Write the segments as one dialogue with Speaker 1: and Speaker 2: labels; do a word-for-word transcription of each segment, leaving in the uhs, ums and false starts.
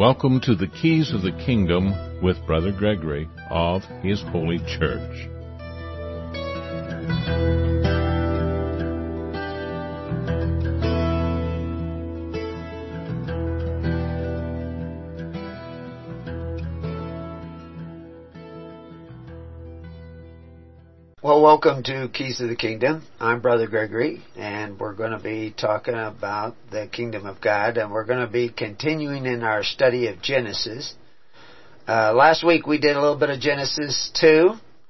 Speaker 1: Welcome to the Keys of the Kingdom with Brother Gregory of His Holy Church.
Speaker 2: Well, welcome to Keys of the Kingdom. I'm Brother Gregory, and we're going to be talking about the Kingdom of God, and we're going to be continuing in our study of Genesis. Uh, last week we did a little bit of Genesis two,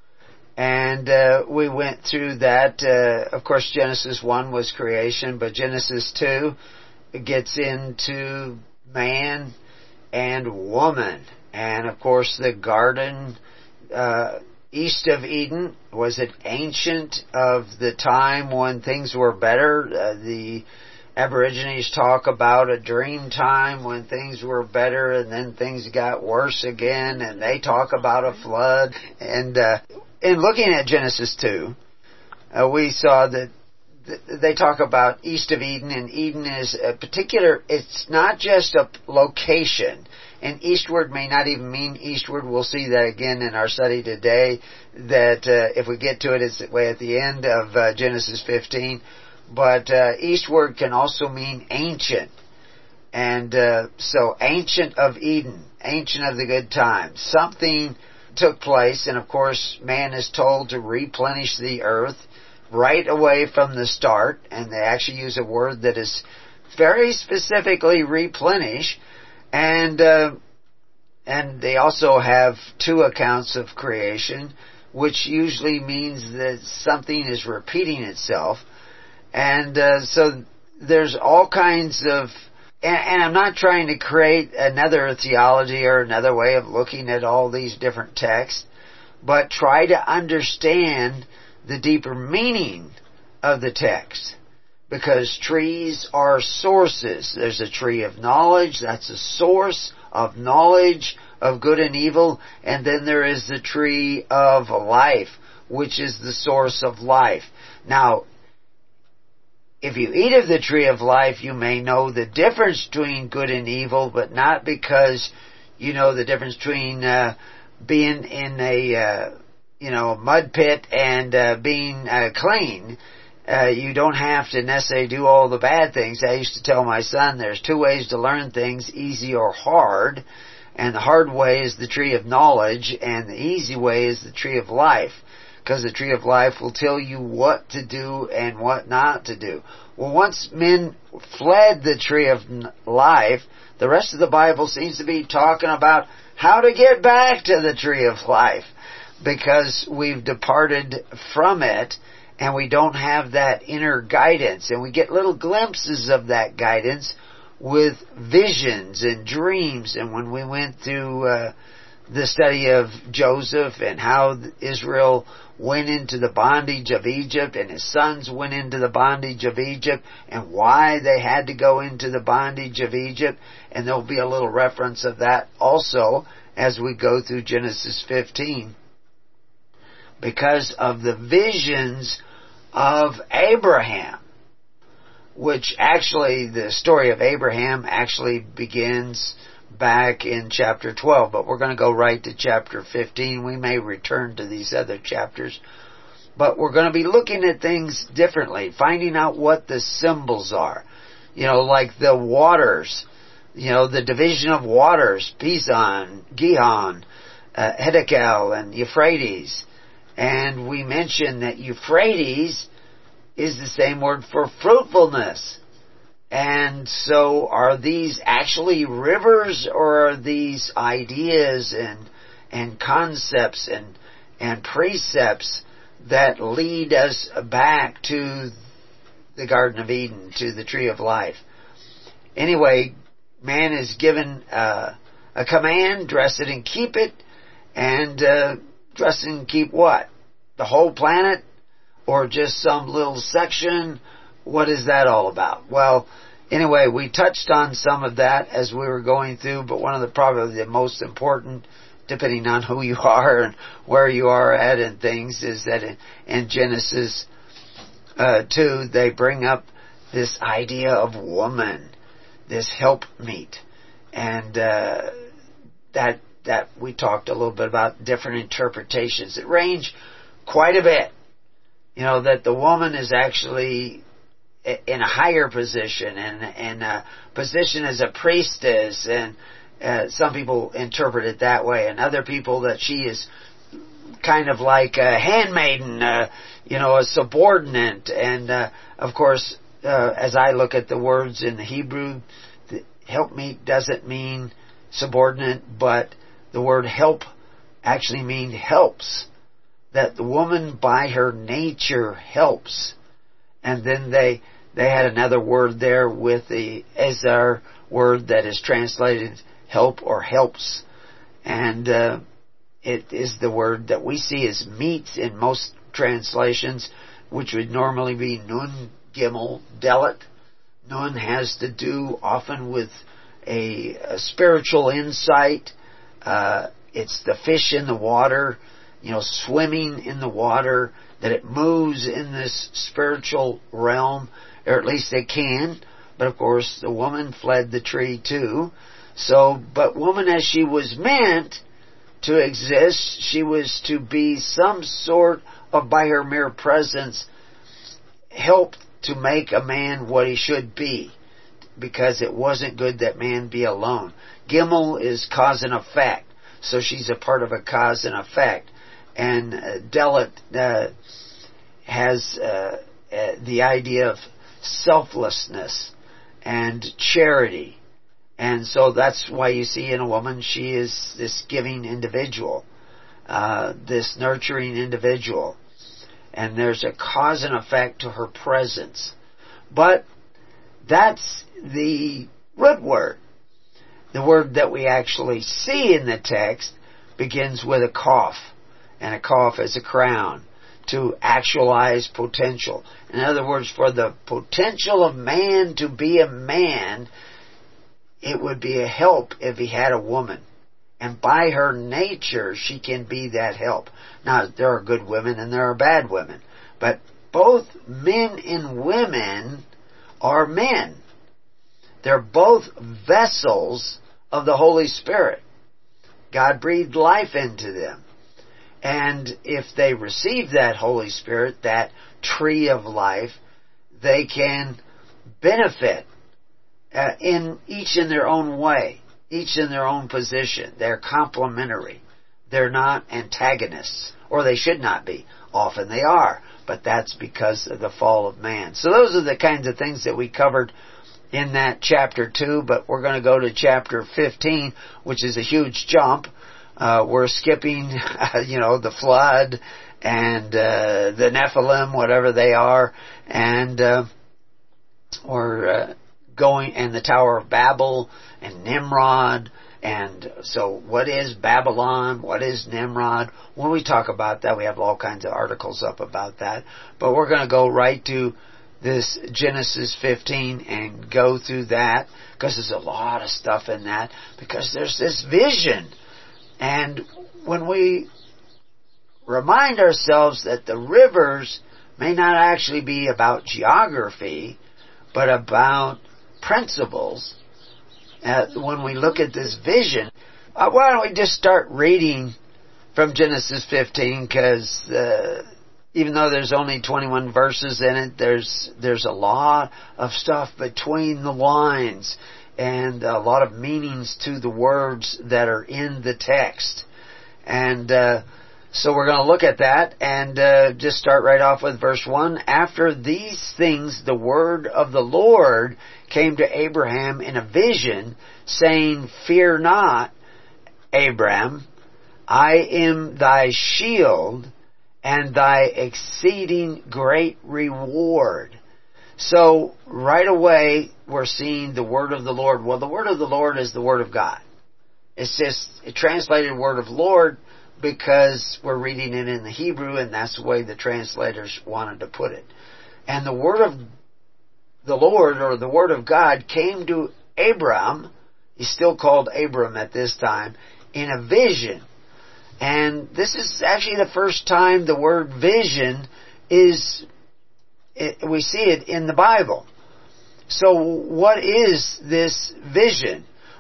Speaker 2: and uh, we went through that. Uh, of course, Genesis one was creation, but Genesis two gets into man and woman, and of course the garden uh east of Eden. Was it ancient of the time when things were better? Uh, the Aborigines talk about a dream time when things were better and then things got worse again, and they talk about a flood. And uh, in looking at Genesis two, uh, we saw that th- they talk about east of Eden, and Eden is a particular, it's not just a location. And eastward may not even mean eastward. We'll see that again in our study today, that uh, if we get to it, it's way at the end of uh, Genesis fifteen. But uh, eastward can also mean ancient. And uh, so ancient of Eden, ancient of the good times. Something took place, and of course man is told to replenish the earth right away from the start. And they actually use a word that is very specifically replenish. And uh, and they also have two accounts of creation, which usually means that something is repeating itself. And uh, so there's all kinds of, and, and I'm not trying to create another theology or another way of looking at all these different texts, but try to understand the deeper meaning of the text. Because trees are sources. There's a tree of knowledge, that's a source of knowledge of good and evil. And then there is the tree of life, which is the source of life. Now, if you eat of the tree of life, you may know the difference between good and evil, but not because you know the difference between uh, being in a uh, you know mud pit and uh, being uh, clean. Uh, you don't have to necessarily do all the bad things. I used to tell my son there's two ways to learn things, easy or hard. And the hard way is the tree of knowledge, and the easy way is the tree of life. Because the tree of life will tell you what to do and what not to do. Well, once men fled the tree of life, the rest of the Bible seems to be talking about how to get back to the tree of life. Because we've departed from it. And we don't have that inner guidance. And we get little glimpses of that guidance with visions and dreams. And when we went through uh, the study of Joseph and how Israel went into the bondage of Egypt and his sons went into the bondage of Egypt and why they had to go into the bondage of Egypt. And there'll be a little reference of that also as we go through Genesis fifteen. Because of the visions of Abraham, which actually, the story of Abraham actually begins back in chapter twelve, but we're going to go right to chapter fifteen. We may return to these other chapters, but we're going to be looking at things differently, finding out what the symbols are. You know, like the waters, you know, the division of waters, Pison, Gihon, uh, Hiddekel, and Euphrates. And we mentioned that Euphrates is the same word for fruitfulness. And so are these actually rivers, or are these ideas and and concepts and and precepts that lead us back to the Garden of Eden, to the tree of life? Anyway, man is given uh, a command, dress it and keep it. And uh, dress it and keep what? The whole planet? Or just some little section? What is that all about? Well, anyway, we touched on some of that as we were going through, but one of the probably the most important, depending on who you are and where you are at in things, is that in, in Genesis uh, two, they bring up this idea of woman, this helpmeet. And uh, that that we talked a little bit about different interpretations that range quite a bit. You know, that the woman is actually in a higher position and in a position as a priestess, and uh, some people interpret it that way, and other people that she is kind of like a handmaiden, uh, you know, a subordinate. And uh, of course, uh, as I look at the words in the Hebrew, the helpmeet doesn't mean subordinate, but the word help actually means helps. That the woman by her nature helps. And then they they had another word there with the Ezar word that is translated help or helps. And uh, it is the word that we see as meets in most translations, which would normally be nun gimel delet. Nun has to do often with a, a spiritual insight. Uh, it's the fish in the water, you know, swimming in the water, that it moves in this spiritual realm, or at least it can. But of course, the woman fled the tree too. So, but woman as she was meant to exist, she was to be some sort of, by her mere presence, help to make a man what he should be, because it wasn't good that man be alone. Gimel is cause and effect, so she's a part of a cause and effect. And uh, Delet uh, has uh, uh, the idea of selflessness and charity. And so that's why you see in a woman, she is this giving individual, uh, this nurturing individual. And there's a cause and effect to her presence. But that's the root word. The word that we actually see in the text begins with a cough. And a cough is a crown, to actualize potential. In other words, for the potential of man to be a man, it would be a help if he had a woman. And by her nature, she can be that help. Now, there are good women and there are bad women. But both men and women are men. They're both vessels of the Holy Spirit. God breathed life into them. And if they receive that Holy Spirit, that tree of life, they can benefit uh, in each in their own way, each in their own position. They're complementary. They're not antagonists, or they should not be. Often they are, but that's because of the fall of man. So those are the kinds of things that we covered in that chapter two, but we're going to go to chapter fifteen, which is a huge jump. Uh, we're skipping, uh, you know, the flood and uh, the Nephilim, whatever they are, and uh, we're uh, going, and the Tower of Babel and Nimrod. And so what is Babylon? What is Nimrod? When we talk about that, we have all kinds of articles up about that. But we're going to go right to this Genesis fifteen and go through that, because there's a lot of stuff in that, because there's this vision. And when we remind ourselves that the rivers may not actually be about geography, but about principles, uh, when we look at this vision, uh, why don't we just start reading from Genesis fifteen, because uh, even though there's only twenty-one verses in it, there's there's a lot of stuff between the lines, and a lot of meanings to the words that are in the text. And uh, so we're going to look at that and uh, just start right off with verse one. After these things, the word of the Lord came to Abraham in a vision, saying, "Fear not, Abram, I am thy shield and thy exceeding great reward." So, right away, we're seeing the word of the Lord. Well, the word of the Lord is the word of God. It's just a translated word of Lord because we're reading it in the Hebrew, and that's the way the translators wanted to put it. And the word of the Lord, or the word of God, came to Abram. He's still called Abram at this time, in a vision. And this is actually the first time the word vision is... It, we see it in the Bible. So what is this vision?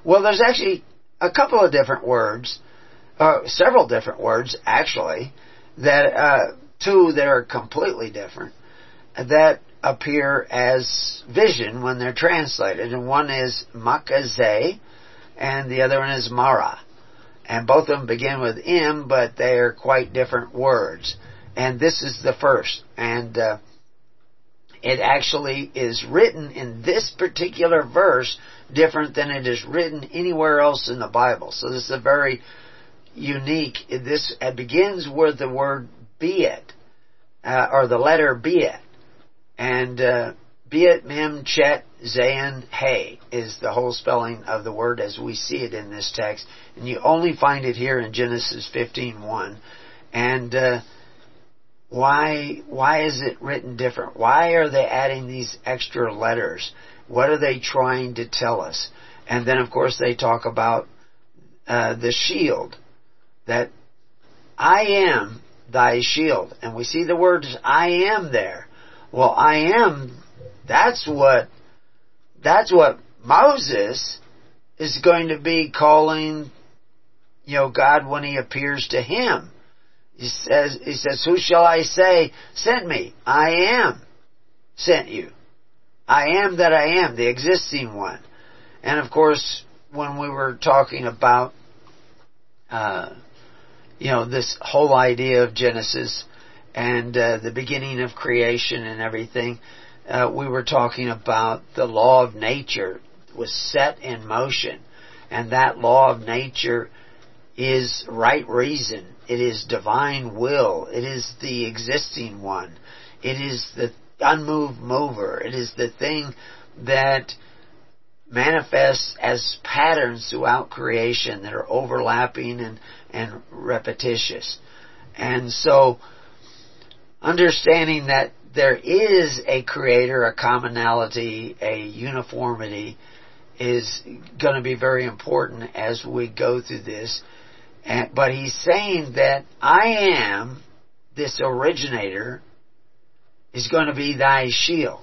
Speaker 2: Well, there's actually a couple of different words, uh, several different words actually, that uh, two that are completely different, that appear as vision when they're translated. And one is makazeh, and the other one is mara. And both of them begin with M, but they are quite different words. And this is the first. And uh, it actually is written in this particular verse different than it is written anywhere else in the Bible. So this is a very unique. This it begins with the word be it, uh, or the letter be it. And uh, be it, mem, chet, zayin, hey is the whole spelling of the word as we see it in this text. And you only find it here in Genesis fifteen one. And uh, why why is it written different? Why are they adding these extra letters? What are they trying to tell us? And then, of course, they talk about uh, the shield, that I am thy shield. And we see the words I am there. Well, I am, that's what, that's what Moses is going to be calling, you know, God when he appears to him. He says, he says, who shall I say sent me? I am sent you. I am that I am, the existing one. And of course, when we were talking about, uh, you know, this whole idea of Genesis and uh, the beginning of creation and everything, uh, we were talking about the law of nature was set in motion. And that law of nature is right reason. It is divine will. It is the existing one. It is the unmoved mover. It is the thing that manifests as patterns throughout creation that are overlapping and, and repetitious. And so, understanding that there is a creator, a commonality, a uniformity is going to be very important as we go through this. And, but he's saying that I am, this originator, is going to be thy shield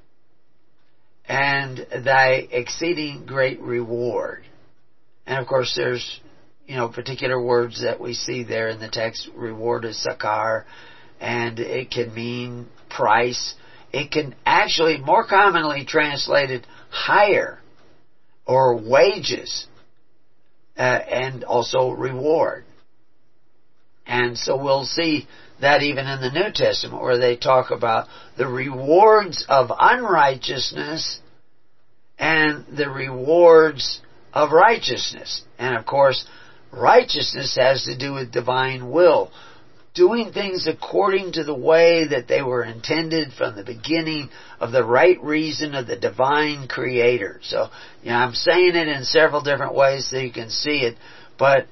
Speaker 2: and thy exceeding great reward. And of course there's, you know, particular words that we see there in the text. Reward is sakar, and it can mean price. It can actually more commonly translated hire or wages, uh, and also reward. And so we'll see that even in the New Testament, where they talk about the rewards of unrighteousness and the rewards of righteousness. And of course, righteousness has to do with divine will, doing things according to the way that they were intended from the beginning of the right reason of the divine creator. So, you know, I'm saying it in several different ways so you can see it, but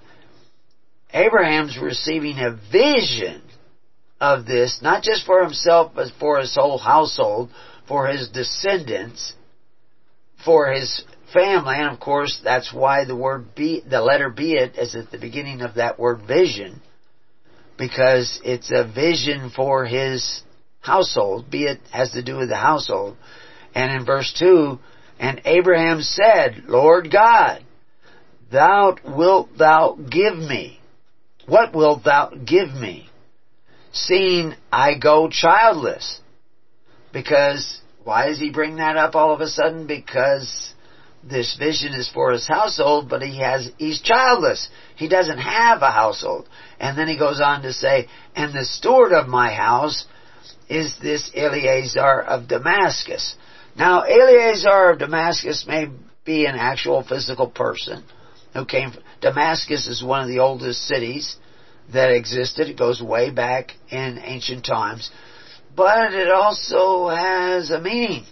Speaker 2: Abraham's receiving a vision of this, not just for himself, but for his whole household, for his descendants, for his family. And of course, that's why the word be, the letter be it is at the beginning of that word vision, because it's a vision for his household. Be it has to do with the household. And in verse two, and Abraham said, Lord God, thou wilt thou give me? What wilt thou give me, seeing I go childless? Because, why does he bring that up all of a sudden? Because this vision is for his household, but he has, he's childless. He doesn't have a household. And then he goes on to say, and the steward of my house is this Eleazar of Damascus. Now, Eleazar of Damascus may be an actual physical person who came from Damascus. Is one of the oldest cities that existed. It goes way back in ancient times. But it also has a meaning.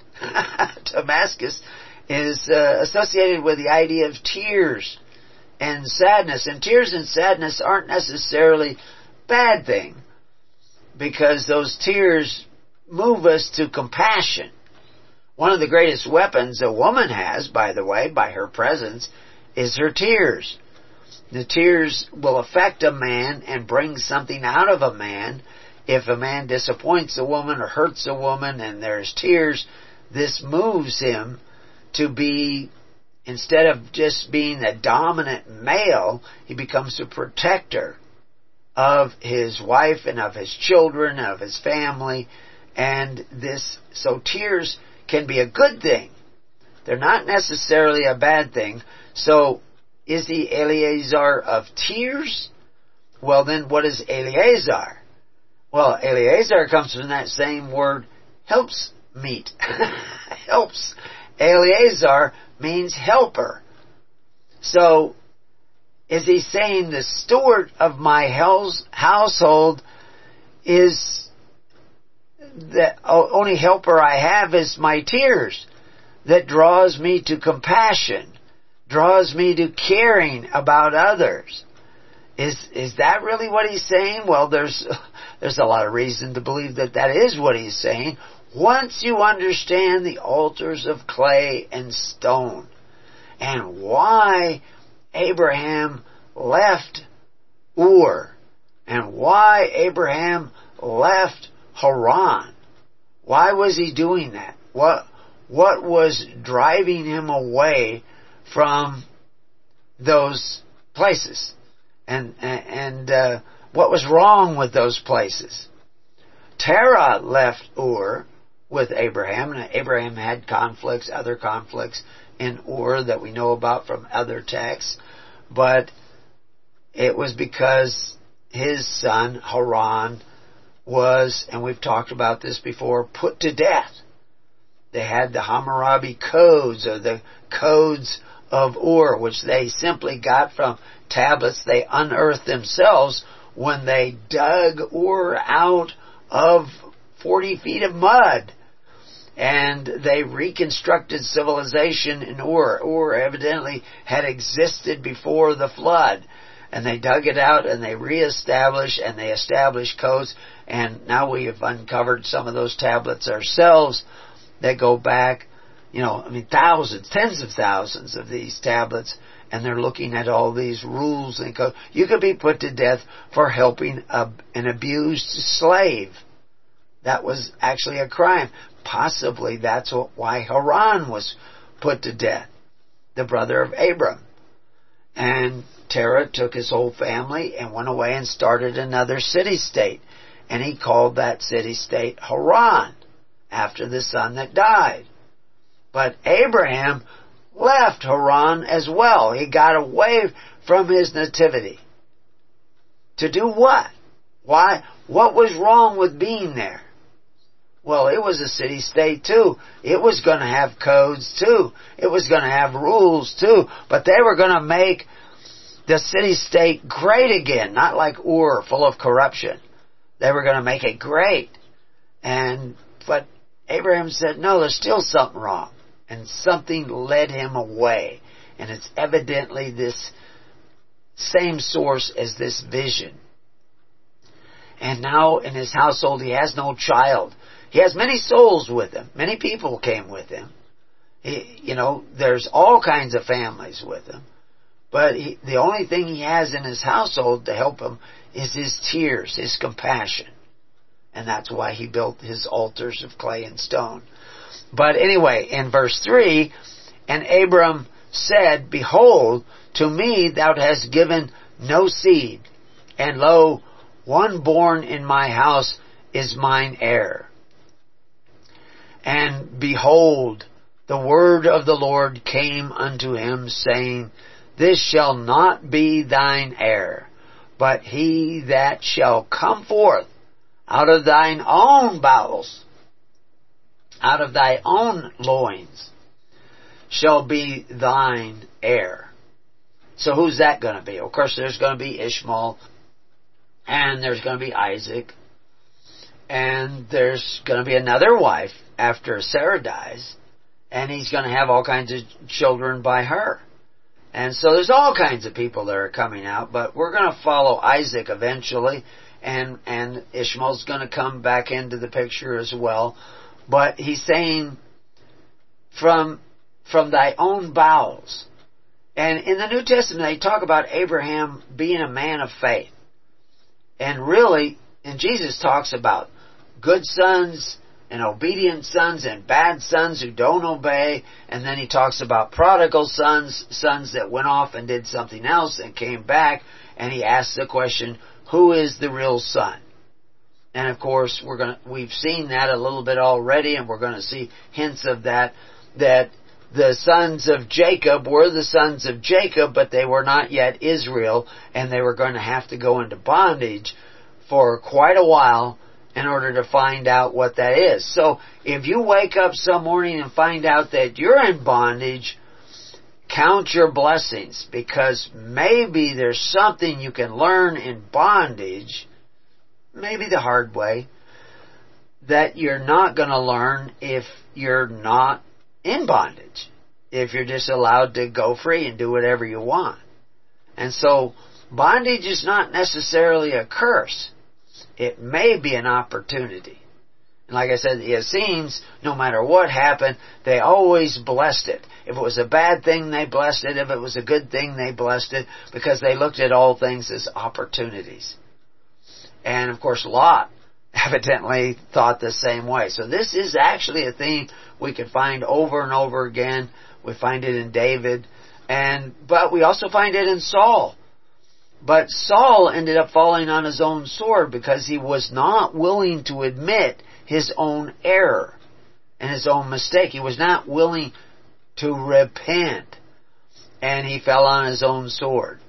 Speaker 2: Damascus is uh, associated with the idea of tears and sadness. And tears and sadness aren't necessarily a bad thing, because those tears move us to compassion. One of the greatest weapons a woman has, by the way, by her presence, is her tears. The tears will affect a man and bring something out of a man. If a man disappoints a woman or hurts a woman and there's tears, this moves him to be instead of just being the dominant male, he becomes the protector of his wife and of his children, of his family. And this, so tears can be a good thing. They're not necessarily a bad thing. So, is he Eleazar of tears? Well, then what is Eleazar? Well, Eleazar comes from that same word, helps meet. Helps. Eleazar means helper. So, is he saying the steward of my household is the only helper I have is my tears, that draws me to compassion, draws me to caring about others? Is is that really what he's saying? Well, there's there's a lot of reason to believe that that is what he's saying. Once you understand the altars of clay and stone, and why Abraham left Ur, and why Abraham left Haran, why was he doing that? What what was driving him away from those places? And and uh, what was wrong with those places? Terah left Ur with Abraham, and Abraham had conflicts, other conflicts in Ur that we know about from other texts, but it was because his son Haran was, and we've talked about this before, put to death. They had the Hammurabi codes, or the codes of Ur, which they simply got from tablets they unearthed themselves when they dug Ur out of forty feet of mud. And they reconstructed civilization in Ur. Ur evidently had existed before the flood. And they dug it out and they reestablished and they established codes. And now we have uncovered some of those tablets ourselves that go back, you know, I mean, thousands, tens of thousands of these tablets. And they're looking at all these rules and codes. You could be put to death for helping a, an abused slave. That was actually a crime. Possibly that's what, why Haran was put to death, the brother of Abram. And Terah took his whole family and went away and started another city-state. And he called that city-state Haran, after the son that died. But Abraham left Haran as well. He got away from his nativity. To do what? Why? What was wrong with being there? Well, it was a city-state too. It was going to have codes too. It was going to have rules too. But they were going to make the city-state great again. Not like Ur, full of corruption. They were going to make it great. And, but Abraham said, no, there's still something wrong. And something led him away. And it's evidently this same source as this vision. And now in his household he has no child. He has many souls with him. Many people came with him. He, you know, there's all kinds of families with him. But he, the only thing he has in his household to help him is his tears, his compassion. And that's why he built his altars of clay and stone. But anyway, in verse three, and Abram said, behold, to me thou hast given no seed, and lo, one born in my house is mine heir. And behold, the word of the Lord came unto him, saying, this shall not be thine heir, but he that shall come forth out of thine own bowels, out of thy own loins, shall be thine heir. So who's that going to be? Of course, there's going to be Ishmael, and there's going to be Isaac, and there's going to be another wife after Sarah dies, and he's going to have all kinds of children by her. And so there's all kinds of people that are coming out, but we're going to follow Isaac eventually, and, and Ishmael's going to come back into the picture as well. But he's saying, from, from thy own bowels. And in the New Testament, they talk about Abraham being a man of faith. And really, and Jesus talks about good sons and obedient sons and bad sons who don't obey. And then he talks about prodigal sons, sons that went off and did something else and came back. And he asks the question, who is the real son? And of course, we're going to, we've seen that a little bit already, and we're going to see hints of that, that the sons of Jacob were the sons of Jacob, but they were not yet Israel, and they were going to have to go into bondage for quite a while in order to find out what that is. So if you wake up some morning and find out that you're in bondage, count your blessings, because maybe there's something you can learn in bondage, maybe the hard way, that you're not going to learn if you're not in bondage, if you're just allowed to go free and do whatever you want. And so bondage is not necessarily a curse. It may be an opportunity. And like I said, the Essenes, no matter what happened, they always blessed it. If it was a bad thing, they blessed it. If it was a good thing, they blessed it, because they looked at all things as opportunities. And of course, Lot evidently thought the same way. So this is actually a theme we can find over and over again. We find it in David, and but we also find it in Saul. But Saul ended up falling on his own sword because he was not willing to admit his own error and his own mistake. He was not willing to repent, and he fell on his own sword.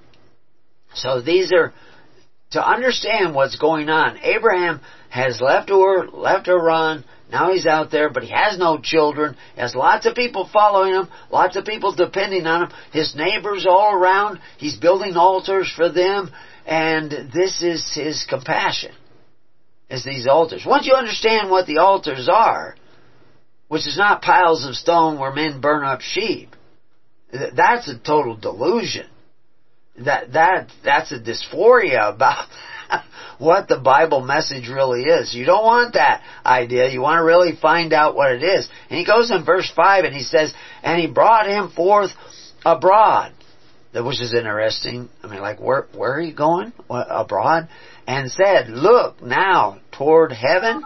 Speaker 2: So these are, to understand what's going on, Abraham has left Ur, left Haran. Now he's out there, but he has no children. He has lots of people following him, lots of people depending on him. His neighbors all around. He's building altars for them, and this is his compassion, is these altars. Once you understand what the altars are, which is not piles of stone where men burn up sheep, that's a total delusion. That that that's a dysphoria about what the Bible message really is. You don't want that idea. You want to really find out what it is. And he goes in verse five and he says, and he brought him forth abroad. Which is interesting. I mean, like, where where are you going? What, abroad? And said, look now toward heaven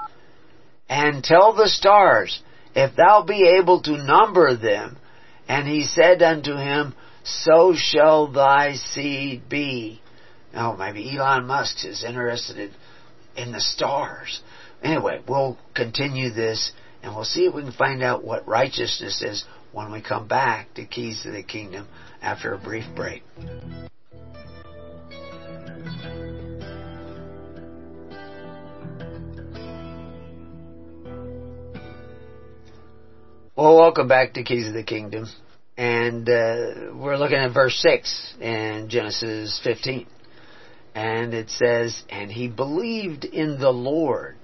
Speaker 2: and tell the stars, if thou be able to number them. And he said unto him, so shall thy seed be. Oh, maybe Elon Musk is interested in, in the stars. Anyway, we'll continue this, and we'll see if we can find out what righteousness is when we come back to Keys to the Kingdom after a brief break. Well, welcome back to Keys of the Kingdom. And uh, we're looking at verse six in Genesis fifteen. And it says, and he believed in the Lord,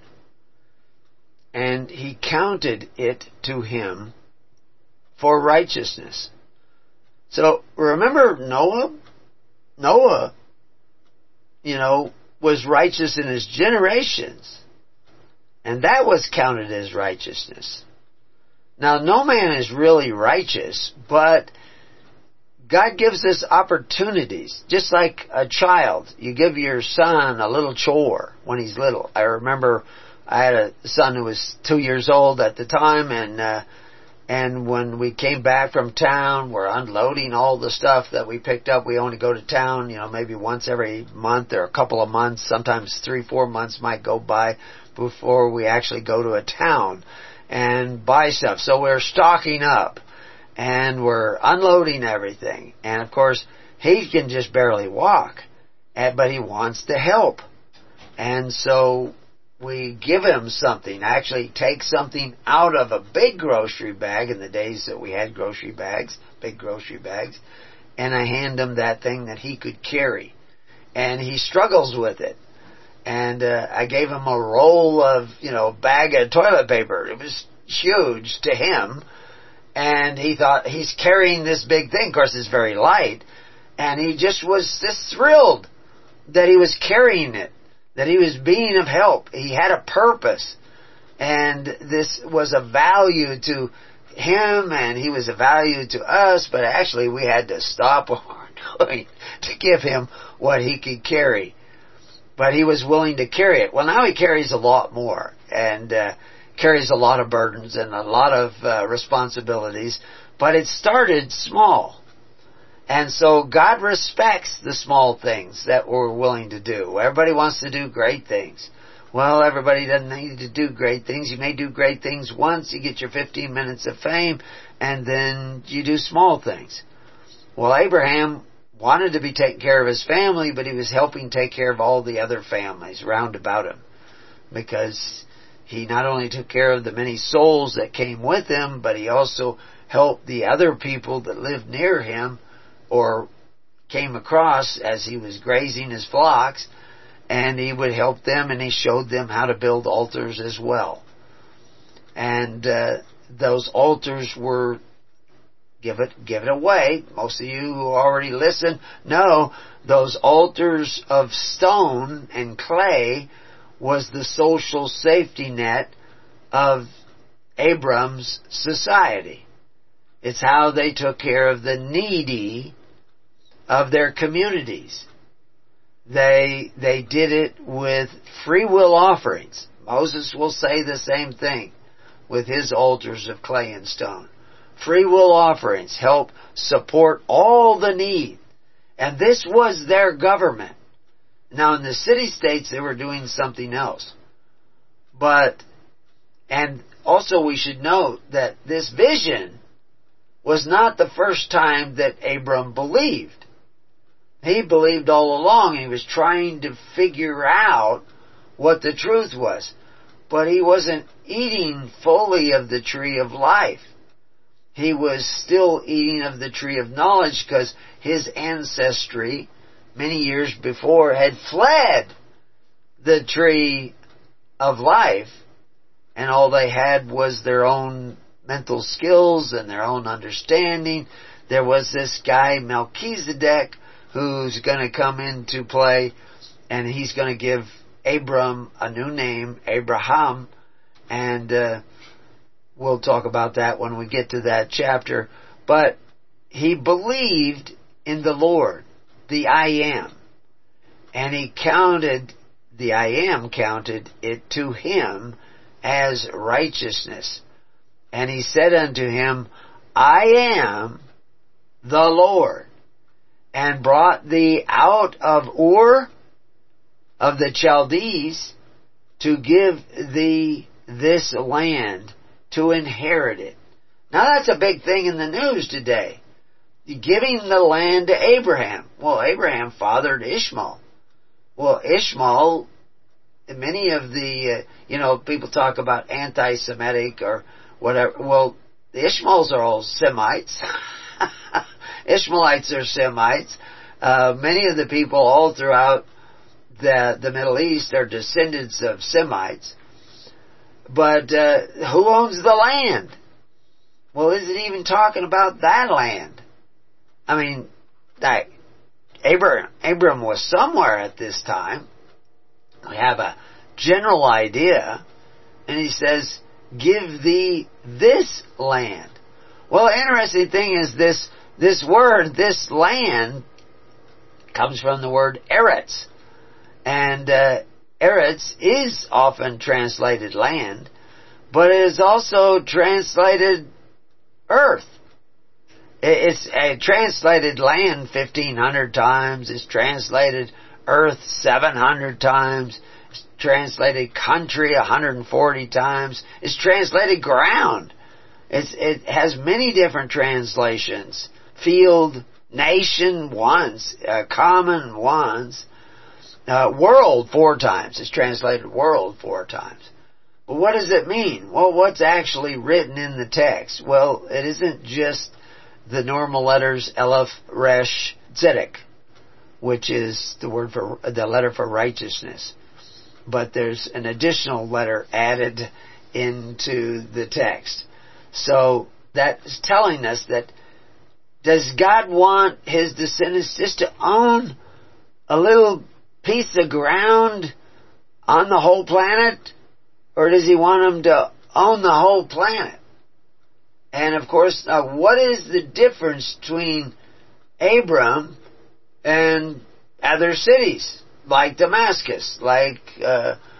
Speaker 2: and he counted it to him for righteousness. So remember Noah? Noah, you know, was righteous in his generations, and that was counted as righteousness. Now, no man is really righteous, but God gives us opportunities. Just like a child, you give your son a little chore when he's little. I remember I had a son who was two years old at the time, and uh, and when we came back from town, we're unloading all the stuff that we picked up. We only go to town, you know, maybe once every month or a couple of months. Sometimes three, four months might go by before we actually go to a town and buy stuff. So we're stocking up, and we're unloading everything. And of course, he can just barely walk, but he wants to help. And so we give him something, actually take something out of a big grocery bag in the days that we had grocery bags, big grocery bags, and I hand him that thing that he could carry. And he struggles with it. And uh, I gave him a roll of, you know, bag of toilet paper. It was huge to him. And he thought, he's carrying this big thing. Of course, it's very light. And he just was just thrilled that he was carrying it, that he was being of help. He had a purpose. And this was a value to him, and he was a value to us. But actually, we had to stop what we were doing to give him what he could carry. But he was willing to carry it. Well, now he carries a lot more. And uh, carries a lot of burdens and a lot of uh, responsibilities, but it started small. And so God respects the small things that we're willing to do. Everybody wants to do great things. Well, everybody doesn't need to do great things. You may do great things once, you get your fifteen minutes of fame, and then you do small things. Well, Abraham wanted to be taking care of his family, but he was helping take care of all the other families round about him, because he not only took care of the many souls that came with him, but he also helped the other people that lived near him or came across as he was grazing his flocks, and he would help them, and he showed them how to build altars as well. And uh, those altars were Give it, give it away. Most of you who already listen know those altars of stone and clay was the social safety net of Abram's society. It's how they took care of the needy of their communities. They, they did it with free will offerings. Moses will say the same thing with his altars of clay and stone. Free will offerings help support all the need. And this was their government. Now in the city-states they were doing something else. But, and also we should note that this vision was not the first time that Abram believed. He believed all along. He was trying to figure out what the truth was. But he wasn't eating fully of the tree of life. He was still eating of the tree of knowledge, because his ancestry, many years before, had fled the tree of life, and all they had was their own mental skills and their own understanding. There was this guy, Melchizedek, who's going to come into play, and he's going to give Abram a new name, Abraham, and uh, we'll talk about that when we get to that chapter. But he believed in the Lord, the I Am. And he counted, the I Am counted it to him as righteousness. And he said unto him, I am the Lord, and brought thee out of Ur of the Chaldees to give thee this land to inherit it. Now that's a big thing in the news today. Giving the land to Abraham. Well, Abraham fathered Ishmael. Well, Ishmael, many of the, uh, you know, people talk about anti-Semitic or whatever. Well, the Ishmaels are all Semites. Ishmaelites are Semites. Uh, many of the people all throughout the, the Middle East are descendants of Semites. But uh, who owns the land? Well, is it even talking about that land? I mean, that Abraham, Abraham was somewhere at this time. We have a general idea. And he says, give thee this land. Well, the interesting thing is this, this word, this land, comes from the word Eretz. And uh, Eretz is often translated land, but it is also translated earth. It's uh, translated land fifteen hundred times. It's translated earth seven hundred times. It's translated country one hundred forty times. It's translated ground. It's, it has many different translations. Field, nation once, uh, common once. Uh, world four times. It's translated world four times. But what does it mean? Well, what's actually written in the text? Well, it isn't just the normal letters Aleph, Resh, Tzedek, which is the word for the letter for righteousness. But there's an additional letter added into the text. So that's telling us that, does God want His descendants just to own a little piece of ground on the whole planet? Or does He want them to own the whole planet? And of course, uh, what is the difference between Abram and other cities, like Damascus, like uh,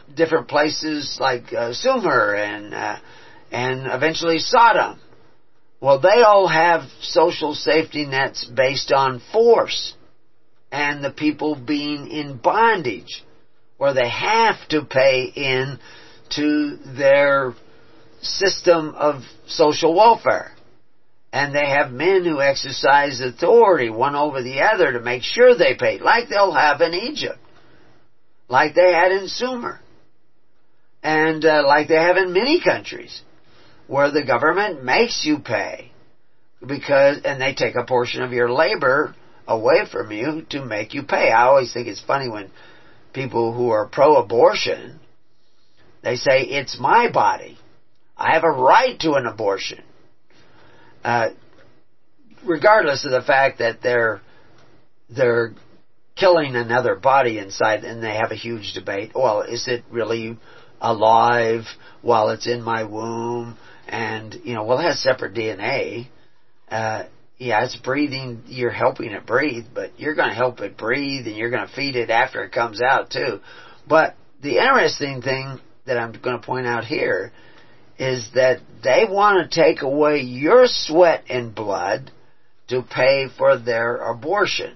Speaker 2: different places like uh, Sumer and uh, and eventually Sodom. Well, they all have social safety nets based on force and the people being in bondage, where they have to pay in to their system of social welfare. And they have men who exercise authority one over the other to make sure they pay, like they'll have in Egypt, like they had in Sumer, and uh, like they have in many countries, where the government makes you pay, because and they take a portion of your labor away from you to make you pay. I always think it's funny when people who are pro-abortion, they say, it's my body. I have a right to an abortion. Uh, regardless of the fact that they're they're killing another body inside, and they have a huge debate. Well, is it really alive while it's in my womb? And, you know, well, it has separate D N A. Uh, yeah, it's breathing. You're helping it breathe, but you're going to help it breathe, and you're going to feed it after it comes out, too. But the interesting thing that I'm going to point out here is that they want to take away your sweat and blood to pay for their abortion.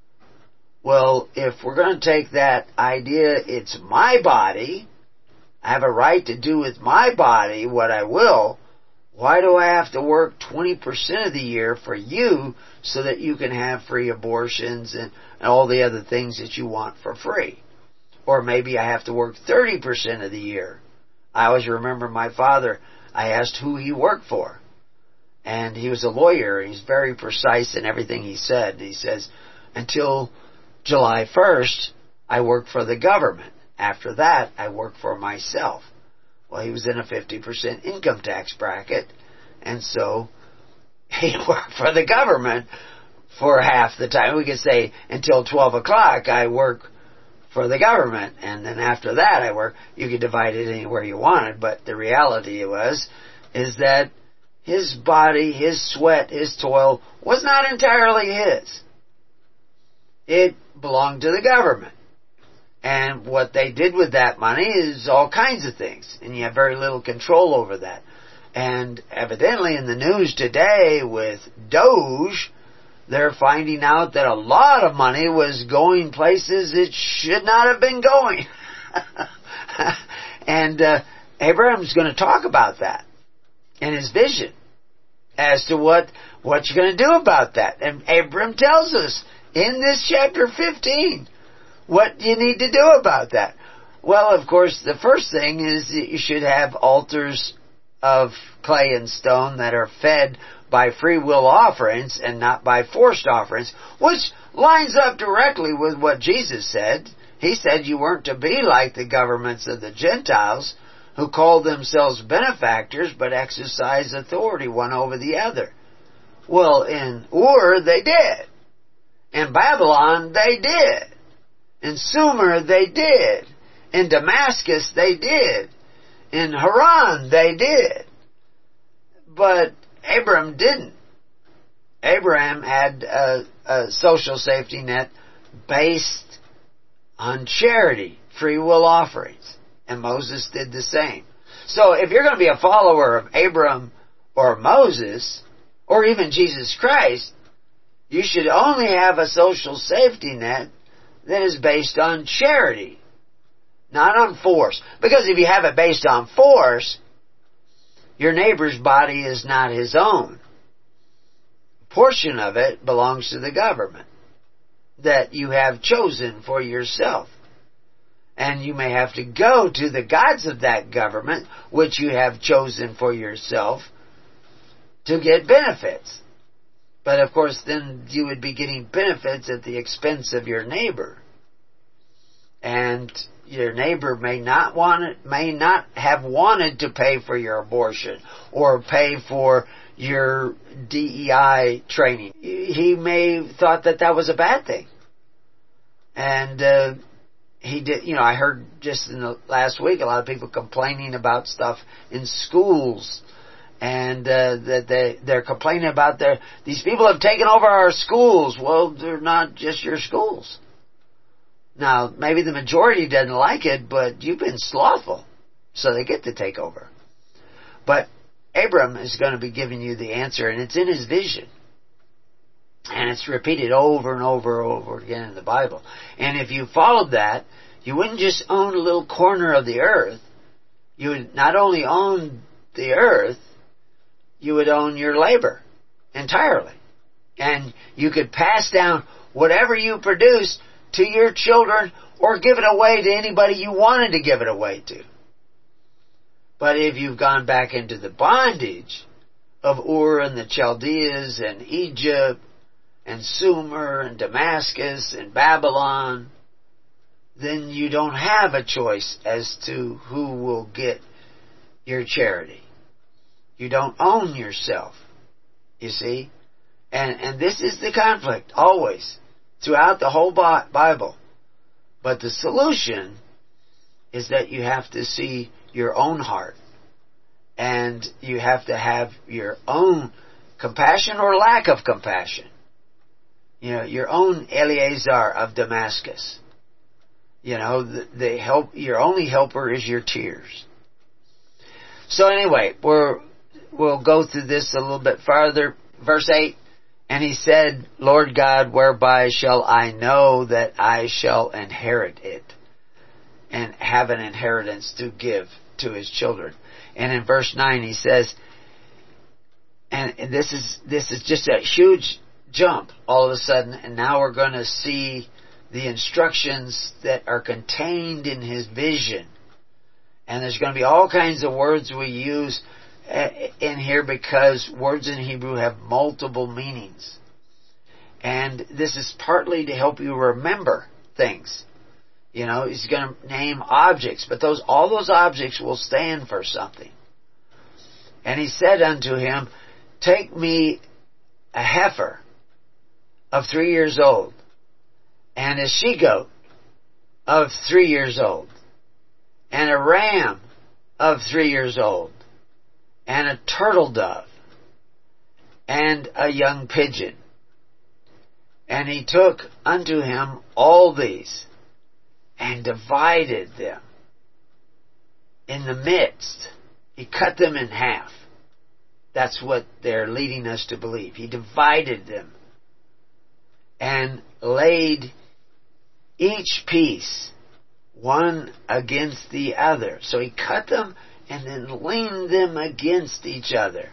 Speaker 2: Well, if we're going to take that idea, it's my body, I have a right to do with my body what I will, why do I have to work twenty percent of the year for you so that you can have free abortions and, and all the other things that you want for free? Or maybe I have to work thirty percent of the year. I always remember my father, I asked who he worked for. And he was a lawyer. He's very precise in everything he said. He says, until July first, I worked for the government. After that, I worked for myself. Well, he was in a fifty percent income tax bracket, and so he worked for the government for half the time. We could say until twelve o'clock, I work for the government, and then after that I work. You could divide it anywhere you wanted, but the reality was, is that his body, his sweat, his toil was not entirely his. It belonged to the government. And what they did with that money is all kinds of things, and you have very little control over that. And evidently in the news today with Doge, they're finding out that a lot of money was going places it should not have been going. And uh, Abraham's going to talk about that in his vision as to what, what you're going to do about that. And Abraham tells us in this chapter fifteen what you need to do about that. Well, of course, the first thing is that you should have altars of clay and stone that are fed by free will offerings and not by forced offerings, which lines up directly with what Jesus said. He said you weren't to be like the governments of the Gentiles who call themselves benefactors but exercise authority one over the other. Well, in Ur, they did. In Babylon, they did. In Sumer, they did. In Damascus, they did. In Haran, they did. But Abraham didn't. Abraham had a, a social safety net based on charity, free will offerings. And Moses did the same. So if you're going to be a follower of Abraham or Moses, or even Jesus Christ, you should only have a social safety net that is based on charity, not on force. Because if you have it based on force, your neighbor's body is not his own. A portion of it belongs to the government that you have chosen for yourself. And you may have to go to the gods of that government, which you have chosen for yourself, to get benefits. But of course, then you would be getting benefits at the expense of your neighbor. And your neighbor may not want it, may not have wanted to pay for your abortion or pay for your D E I training. He may have thought that that was a bad thing. And uh, he did, you know, I heard just in the last week a lot of people complaining about stuff in schools. And uh, that they, they're complaining about their, these people have taken over our schools. Well, they're not just your schools. Now, maybe the majority doesn't like it, but you've been slothful, so they get to take over. But Abram is going to be giving you the answer, and it's in his vision. And it's repeated over and over and over again in the Bible. And if you followed that, you wouldn't just own a little corner of the earth. You would not only own the earth, you would own your labor entirely. And you could pass down whatever you produce to your children or give it away to anybody you wanted to give it away to. But if you've gone back into the bondage of Ur and the Chaldeans and Egypt and Sumer and Damascus and Babylon, then you don't have a choice as to who will get your charity. You don't own yourself, you see. And, and this is the conflict, always, throughout the whole Bible. But the solution is that you have to see your own heart. And you have to have your own compassion or lack of compassion. You know, your own Eleazar of Damascus. You know, the, the help, your only helper is your tears. So anyway, we're, we'll go through this a little bit farther. Verse eight, and he said, Lord God, whereby shall I know that I shall inherit it and have an inheritance to give to his children? And in verse nine he says, and this is this is just a huge jump all of a sudden, and now we're going to see the instructions that are contained in his vision. And there's going to be all kinds of words we use in here because words in Hebrew have multiple meanings. And this is partly to help you remember things. You know, he's going to name objects, but those all those objects will stand for something. And he said unto him, take me a heifer of three years old, and a she-goat of three years old, and a ram of three years old, and a turtle dove, and a young pigeon. And he took unto him all these, and divided them in the midst. He cut them in half. That's what they're leading us to believe. He divided them and laid each piece one against the other. So he cut them and then leaned them against each other.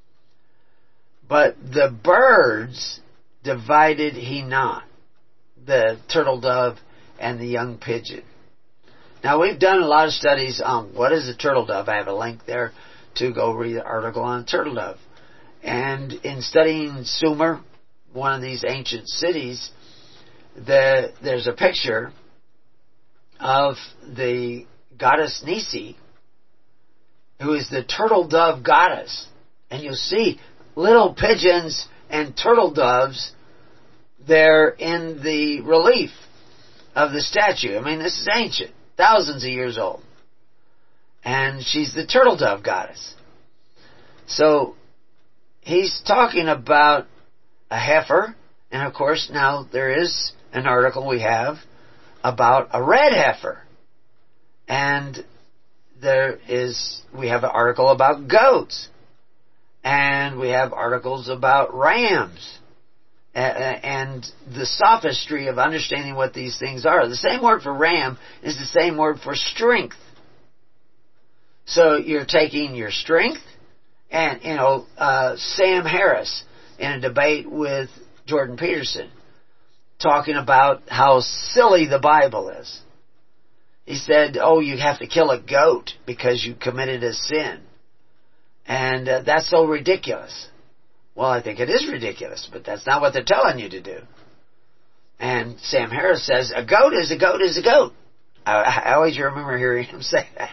Speaker 2: But the birds divided he not, the turtle dove and the young pigeon. Now, we've done a lot of studies on what is a turtle dove. I have a link there to go read the article on turtle dove. And in studying Sumer, one of these ancient cities, the, there's a picture of the goddess Nisi, who is the turtle dove goddess. And you'll see little pigeons and turtle doves there in the relief of the statue. I mean, this is ancient, thousands of years old. And she's the turtle dove goddess. So, he's talking about a heifer, and of course now there is an article we have about a red heifer. And there is, we have an article about goats. And we have articles about rams. And the sophistry of understanding what these things are. The same word for ram is the same word for strength. So you're taking your strength, and, you know, uh, Sam Harris in a debate with Jordan Peterson talking about how silly the Bible is. He said, oh, you have to kill a goat because you committed a sin. And uh, that's so ridiculous. Well, I think it is ridiculous, but that's not what they're telling you to do. And Sam Harris says, a goat is a goat is a goat. I, I always remember hearing him say that.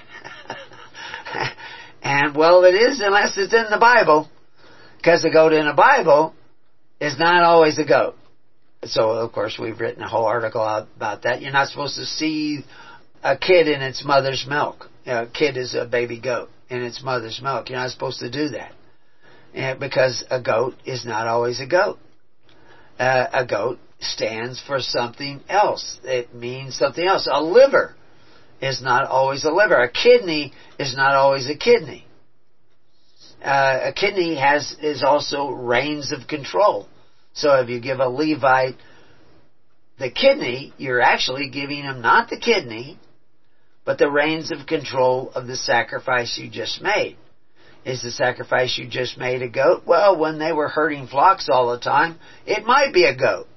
Speaker 2: And, well, it is unless it's in the Bible, because a goat in the Bible is not always a goat. So, of course, we've written a whole article about that. You're not supposed to see a kid in its mother's milk. You know, a kid is a baby goat in its mother's milk. You're not supposed to do that. And because a goat is not always a goat. Uh, a goat stands for something else. It means something else. A liver is not always a liver. A kidney is not always a kidney. Uh, a kidney has is also reins of control. So if you give a Levite the kidney, you're actually giving him not the kidney, but the reins of control of the sacrifice you just made. Is the sacrifice you just made a goat? Well, when they were herding flocks all the time, it might be a goat.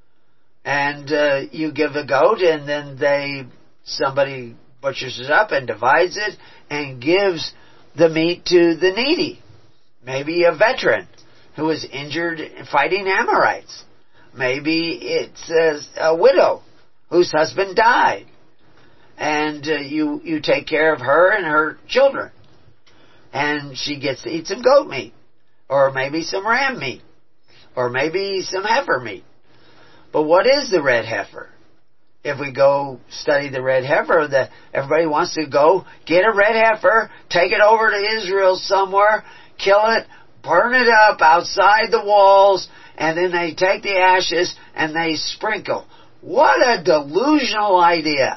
Speaker 2: And uh, you give a goat, and then they somebody butchers it up and divides it and gives the meat to the needy. Maybe a veteran who was injured fighting Amorites. Maybe it's a, a widow whose husband died. And uh, you, you take care of her and her children. And she gets to eat some goat meat. Or maybe some ram meat. Or maybe some heifer meat. But what is the red heifer? If we go study the red heifer, the, everybody wants to go get a red heifer, take it over to Israel somewhere, kill it, burn it up outside the walls, and then they take the ashes and they sprinkle. What a delusional idea.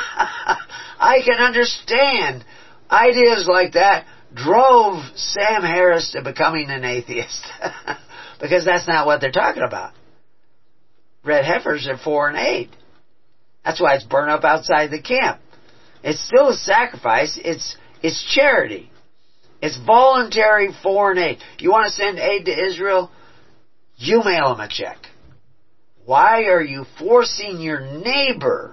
Speaker 2: I can understand ideas like that drove Sam Harris to becoming an atheist. Because that's not what they're talking about. Red heifers are foreign aid. That's why it's burned up outside the camp. It's still a sacrifice. It's it's charity. It's voluntary foreign aid. You want to send aid to Israel? You mail them a check. Why are you forcing your neighbor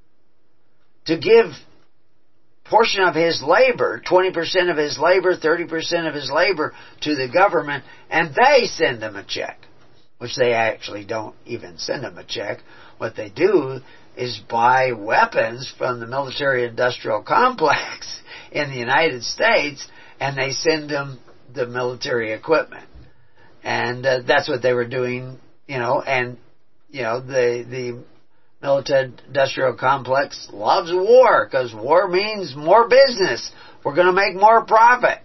Speaker 2: to give portion of his labor, twenty percent of his labor, thirty percent of his labor to the government, and they send them a check? Which they actually don't even send them a check. What they do is buy weapons from the military-industrial complex in the United States, and they send them the military equipment. And uh, that's what they were doing, you know, and, you know, the the military-industrial complex loves war, because war means more business. We're going to make more profit.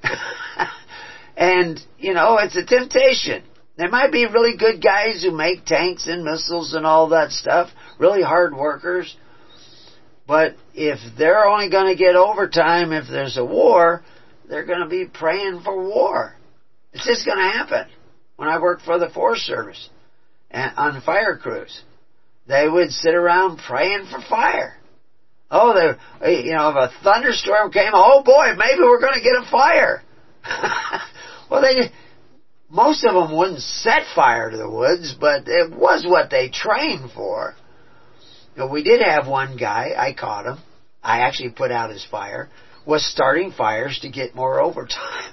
Speaker 2: And, you know, it's a temptation. There might be really good guys who make tanks and missiles and all that stuff, really hard workers. But if they're only going to get overtime if there's a war, they're going to be praying for war. It's just going to happen. When I worked for the Forest Service and on fire crews, they would sit around praying for fire. Oh, they, you know, if a thunderstorm came, oh boy, maybe we're going to get a fire. Well, they, most of them wouldn't set fire to the woods, but it was what they trained for. You know, we did have one guy, I caught him, I actually put out his fire, was starting fires to get more overtime.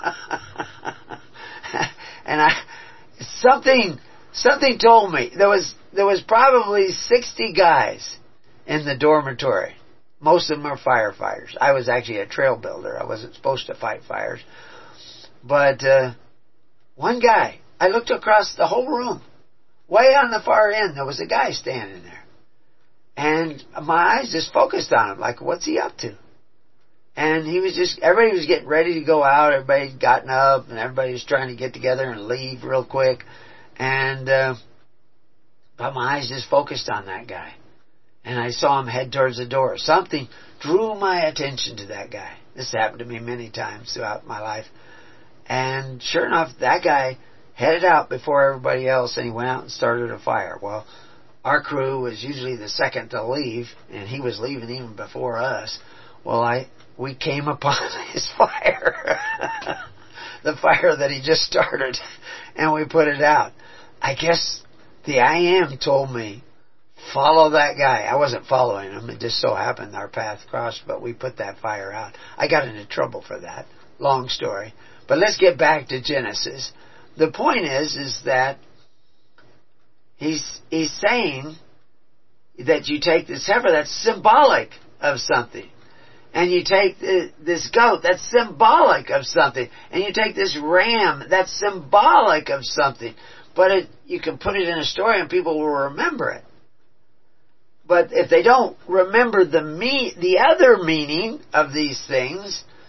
Speaker 2: And I, something, something told me, there was, there was probably sixty guys in the dormitory. Most of them are firefighters. I was actually a trail builder. I wasn't supposed to fight fires. But, uh, one guy, I looked across the whole room. Way on the far end, there was a guy standing there. And my eyes just focused on him, like, what's he up to? And he was just, everybody was getting ready to go out. Everybody's gotten up, and everybody was trying to get together and leave real quick. And, uh, but my eyes just focused on that guy. And I saw him head towards the door. Something drew my attention to that guy. This happened to me many times throughout my life. And sure enough, that guy headed out before everybody else, and he went out and started a fire. Well, our crew was usually the second to leave, and he was leaving even before us. Well, I we came upon his fire, the fire that he just started, and we put it out. I guess the I Am told me, follow that guy. I wasn't following him. It just so happened our path crossed, but we put that fire out. I got into trouble for that. Long story. But let's get back to Genesis. The point is, is that he's he's saying that you take this heifer that's symbolic of something, and you take the, this goat that's symbolic of something, and you take this ram that's symbolic of something. But it, you can put it in a story, and people will remember it. But if they don't remember the me, the other meaning of these things,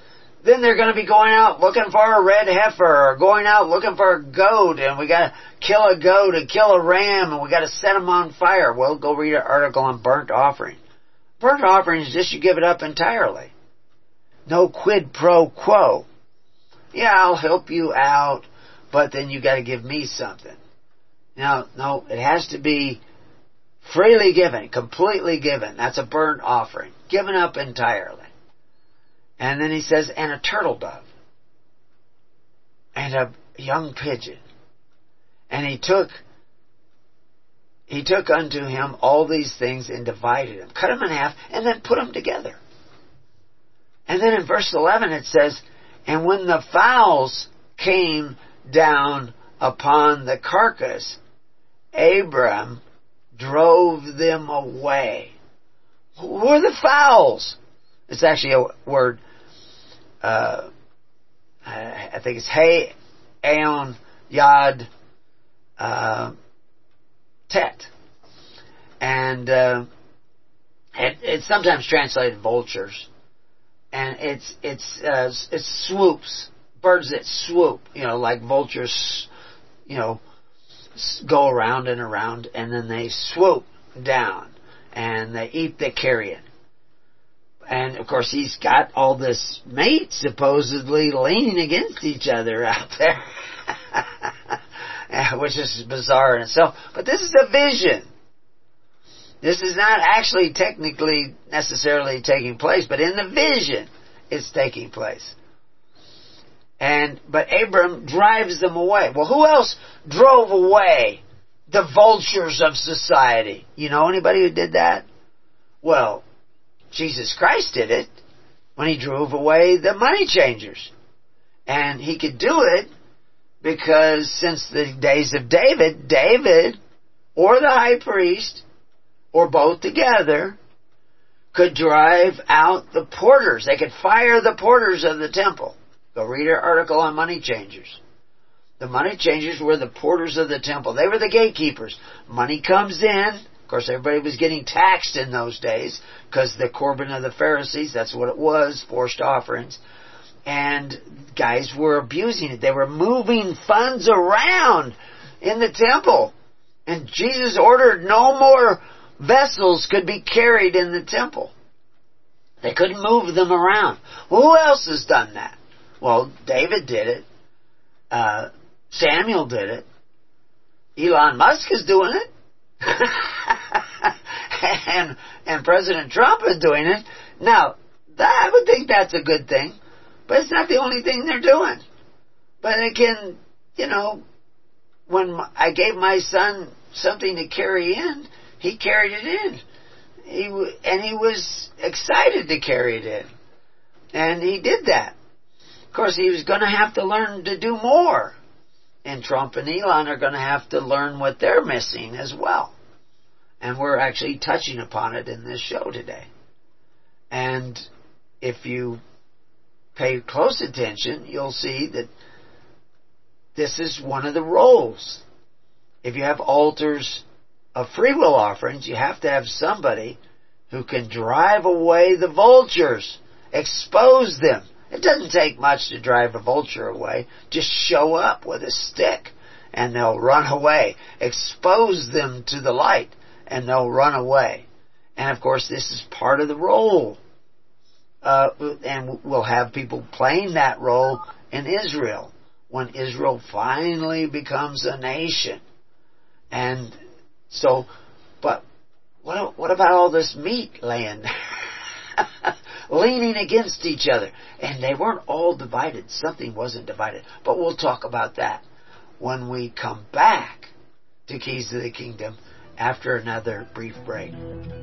Speaker 2: then they're going to be going out looking for a red heifer, or going out looking for a goat, and we got to kill a goat and kill a ram, and we got to set them on fire. Well, go read an article on burnt offering. Burnt offering is just you give it up entirely. No quid pro quo. Yeah, I'll help you out, but then you got to give me something. Now, no, it has to be freely given, completely given. That's a burnt offering. Given up entirely. And then he says, and a turtle dove. And a young pigeon. And he took, he took unto him all these things and divided them. Cut them in half and then put them together. And then in verse eleven it says, and when the fowls came down upon the carcass, Abram drove them away. Who are the fowls? It's actually a word, uh, I think it's Hey, Aon, Yad, uh, Tet. And uh, it, it's sometimes translated vultures. And it's it's uh, it's swoops, birds that swoop, you know, like vultures, you know, go around and around, and then they swoop down, and they eat the carrion. And of course, he's got all this mate supposedly leaning against each other out there, which is bizarre in itself. But this is a vision. This is not actually technically necessarily taking place, but in the vision, it's taking place. And but Abram drives them away. Well, who else drove away the vultures of society? You know anybody who did that? Well, Jesus Christ did it when he drove away the money changers. And he could do it because since the days of David, David or the high priest, or both together, could drive out the porters. They could fire the porters of the temple. Go read our article on money changers. The money changers were the porters of the temple. They were the gatekeepers. Money comes in. Of course, everybody was getting taxed in those days because the Corban of the Pharisees, that's what it was, forced offerings. And guys were abusing it. They were moving funds around in the temple. And Jesus ordered no more vessels could be carried in the temple. They couldn't move them around. Well, who else has done that? Well, David did it. Uh, Samuel did it. Elon Musk is doing it. and and President Trump is doing it. Now, that, I would think that's a good thing. But it's not the only thing they're doing. But it can, you know, when I gave my son something to carry in, he carried it in. He w- and he was excited to carry it in. And he did that. Of course, he was going to have to learn to do more. And Trump and Elon are going to have to learn what they're missing as well. And we're actually touching upon it in this show today. And if you pay close attention, you'll see that this is one of the roles. If you have altars of free will offerings, you have to have somebody who can drive away the vultures, expose them. It doesn't take much to drive a vulture away. Just show up with a stick and they'll run away. Expose them to the light and they'll run away. And of course, this is part of the role. Uh, and we'll have people playing that role in Israel when Israel finally becomes a nation. And so, but what, what about all this meat laying there? Leaning against each other. And they weren't all divided. Something wasn't divided. But we'll talk about that when we come back to Keys to the Kingdom after another brief break.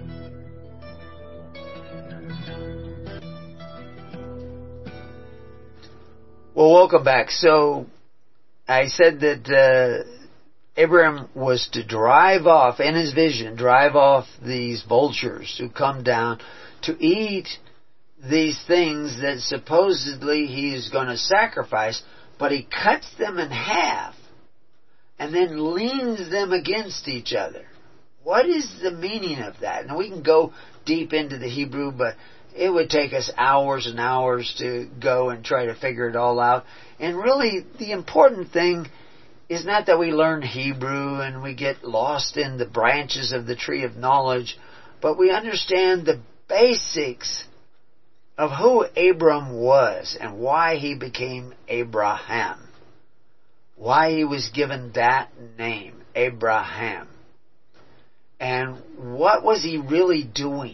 Speaker 2: Well, welcome back. So, I said that uh, Abraham was to drive off, in his vision, drive off these vultures who come down to eat these things that supposedly he is going to sacrifice, but he cuts them in half and then leans them against each other. What is the meaning of that? Now, we can go deep into the Hebrew, but it would take us hours and hours to go and try to figure it all out. And really, the important thing is not that we learn Hebrew and we get lost in the branches of the tree of knowledge, but we understand the basics of who Abram was and why he became Abraham. Why he was given that name, Abraham. And what was he really doing?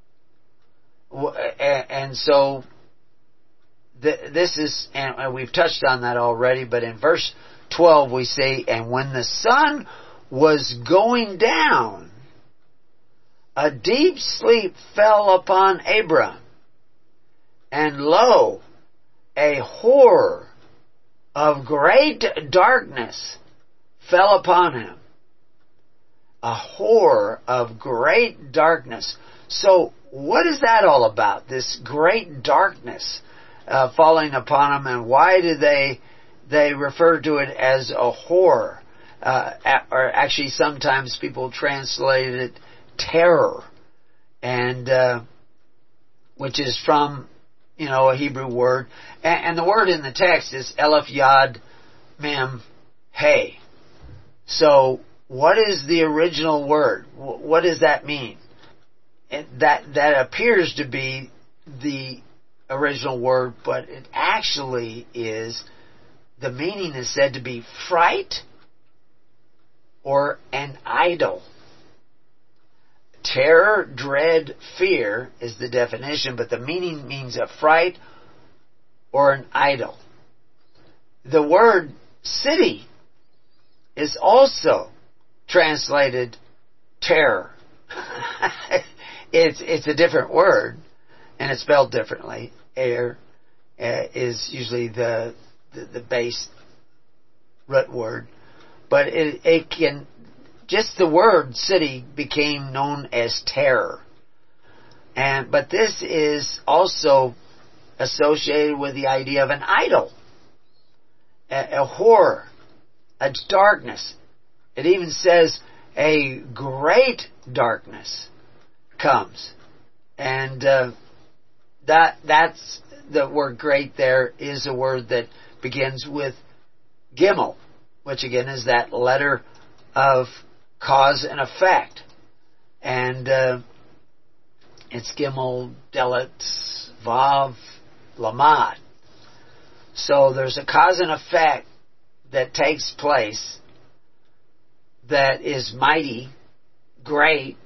Speaker 2: And so, this is, and we've touched on that already, but in verse twelve we say, and when the sun was going down, a deep sleep fell upon Abram, and lo, a horror of great darkness fell upon him. A horror of great darkness. So, what is that all about? This great darkness uh, falling upon him, and why do they they refer to it as a horror? Uh, or actually, sometimes people translate it terror, and uh, which is from, you know, a Hebrew word, and, and the word in the text is Aleph Yod Mem Hey. So, what is the original word? What does that mean? That that appears to be the original word, but it actually is, the meaning is said to be fright or an idol. Terror, dread, fear is the definition, but the meaning means a fright or an idol. The word city is also translated terror. it's it's a different word, and it's spelled differently. Air uh, is usually the, the the base root word, but it it can, just the word city became known as terror. And but this is also associated with the idea of an idol, a, a horror, a darkness. It even says a great darkness comes. And uh, that that's the word great there is a word that begins with Gimel, which again is that letter of cause and effect. And uh, it's Gimel, Dalet, Vav, Lamad. So there's a cause and effect that takes place that is mighty, great,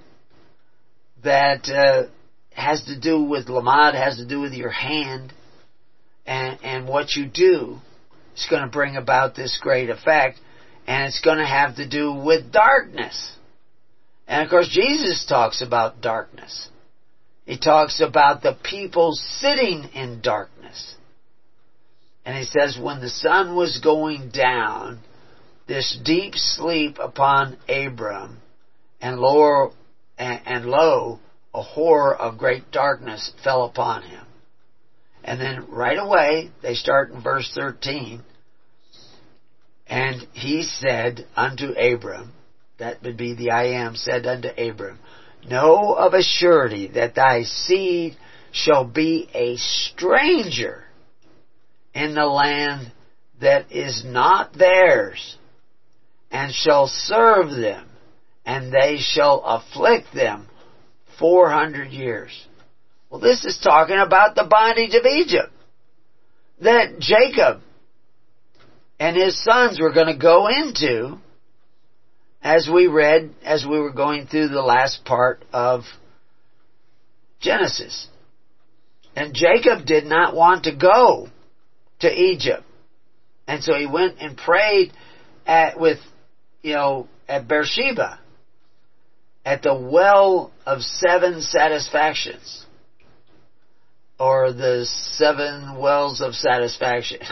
Speaker 2: that uh, has to do with Lamad, has to do with your hand, and, and what you do is going to bring about this great effect, and it's going to have to do with darkness. And of course, Jesus talks about darkness. He talks about the people sitting in darkness. And he says, when the sun was going down, this deep sleep upon Abram, and lo, and, and lo, a horror of great darkness fell upon him. And then right away, they start in verse thirteen, and he said unto Abram, that would be the I am, said unto Abram, know of a surety that thy seed shall be a stranger in the land that is not theirs, and shall serve them, and they shall afflict them four hundred years. Well, this is talking about the bondage of Egypt that Jacob and his sons were going to go into, as we read, as we were going through the last part of Genesis. And Jacob did not want to go to Egypt. And so he went and prayed at, with, you know, at Beersheba, at the well of seven satisfactions, or the seven wells of satisfaction.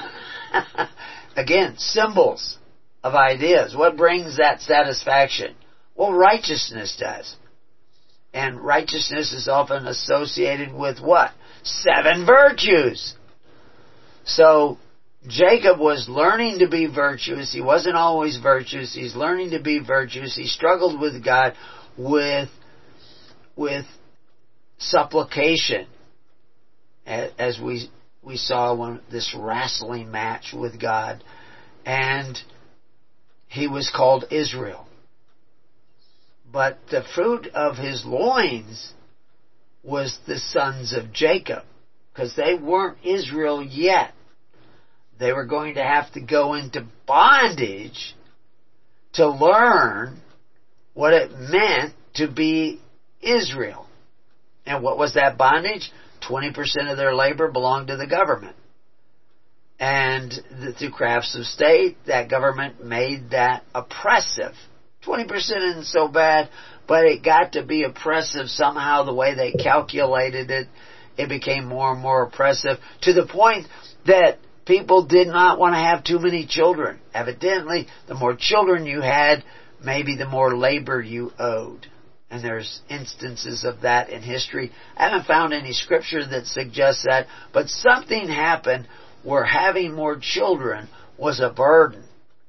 Speaker 2: Again, symbols of ideas. What brings that satisfaction? Well, righteousness does. And righteousness is often associated with what? Seven virtues. So, Jacob was learning to be virtuous. He wasn't always virtuous. He's learning to be virtuous. He struggled with God with, with supplication as we we saw when this wrestling match with God, and he was called Israel. But the fruit of his loins was the sons of Jacob, because they weren't Israel yet. They were going to have to go into bondage to learn what it meant to be Israel. And what was that bondage? twenty percent of their labor belonged to the government. And through crafts of state, that government made that oppressive. twenty percent isn't so bad, but it got to be oppressive somehow. The way they calculated it, it became more and more oppressive, to the point that people did not want to have too many children. Evidently, the more children you had, maybe the more labor you owed. And there's instances of that in history. I haven't found any scripture that suggests that, but something happened where having more children was a burden.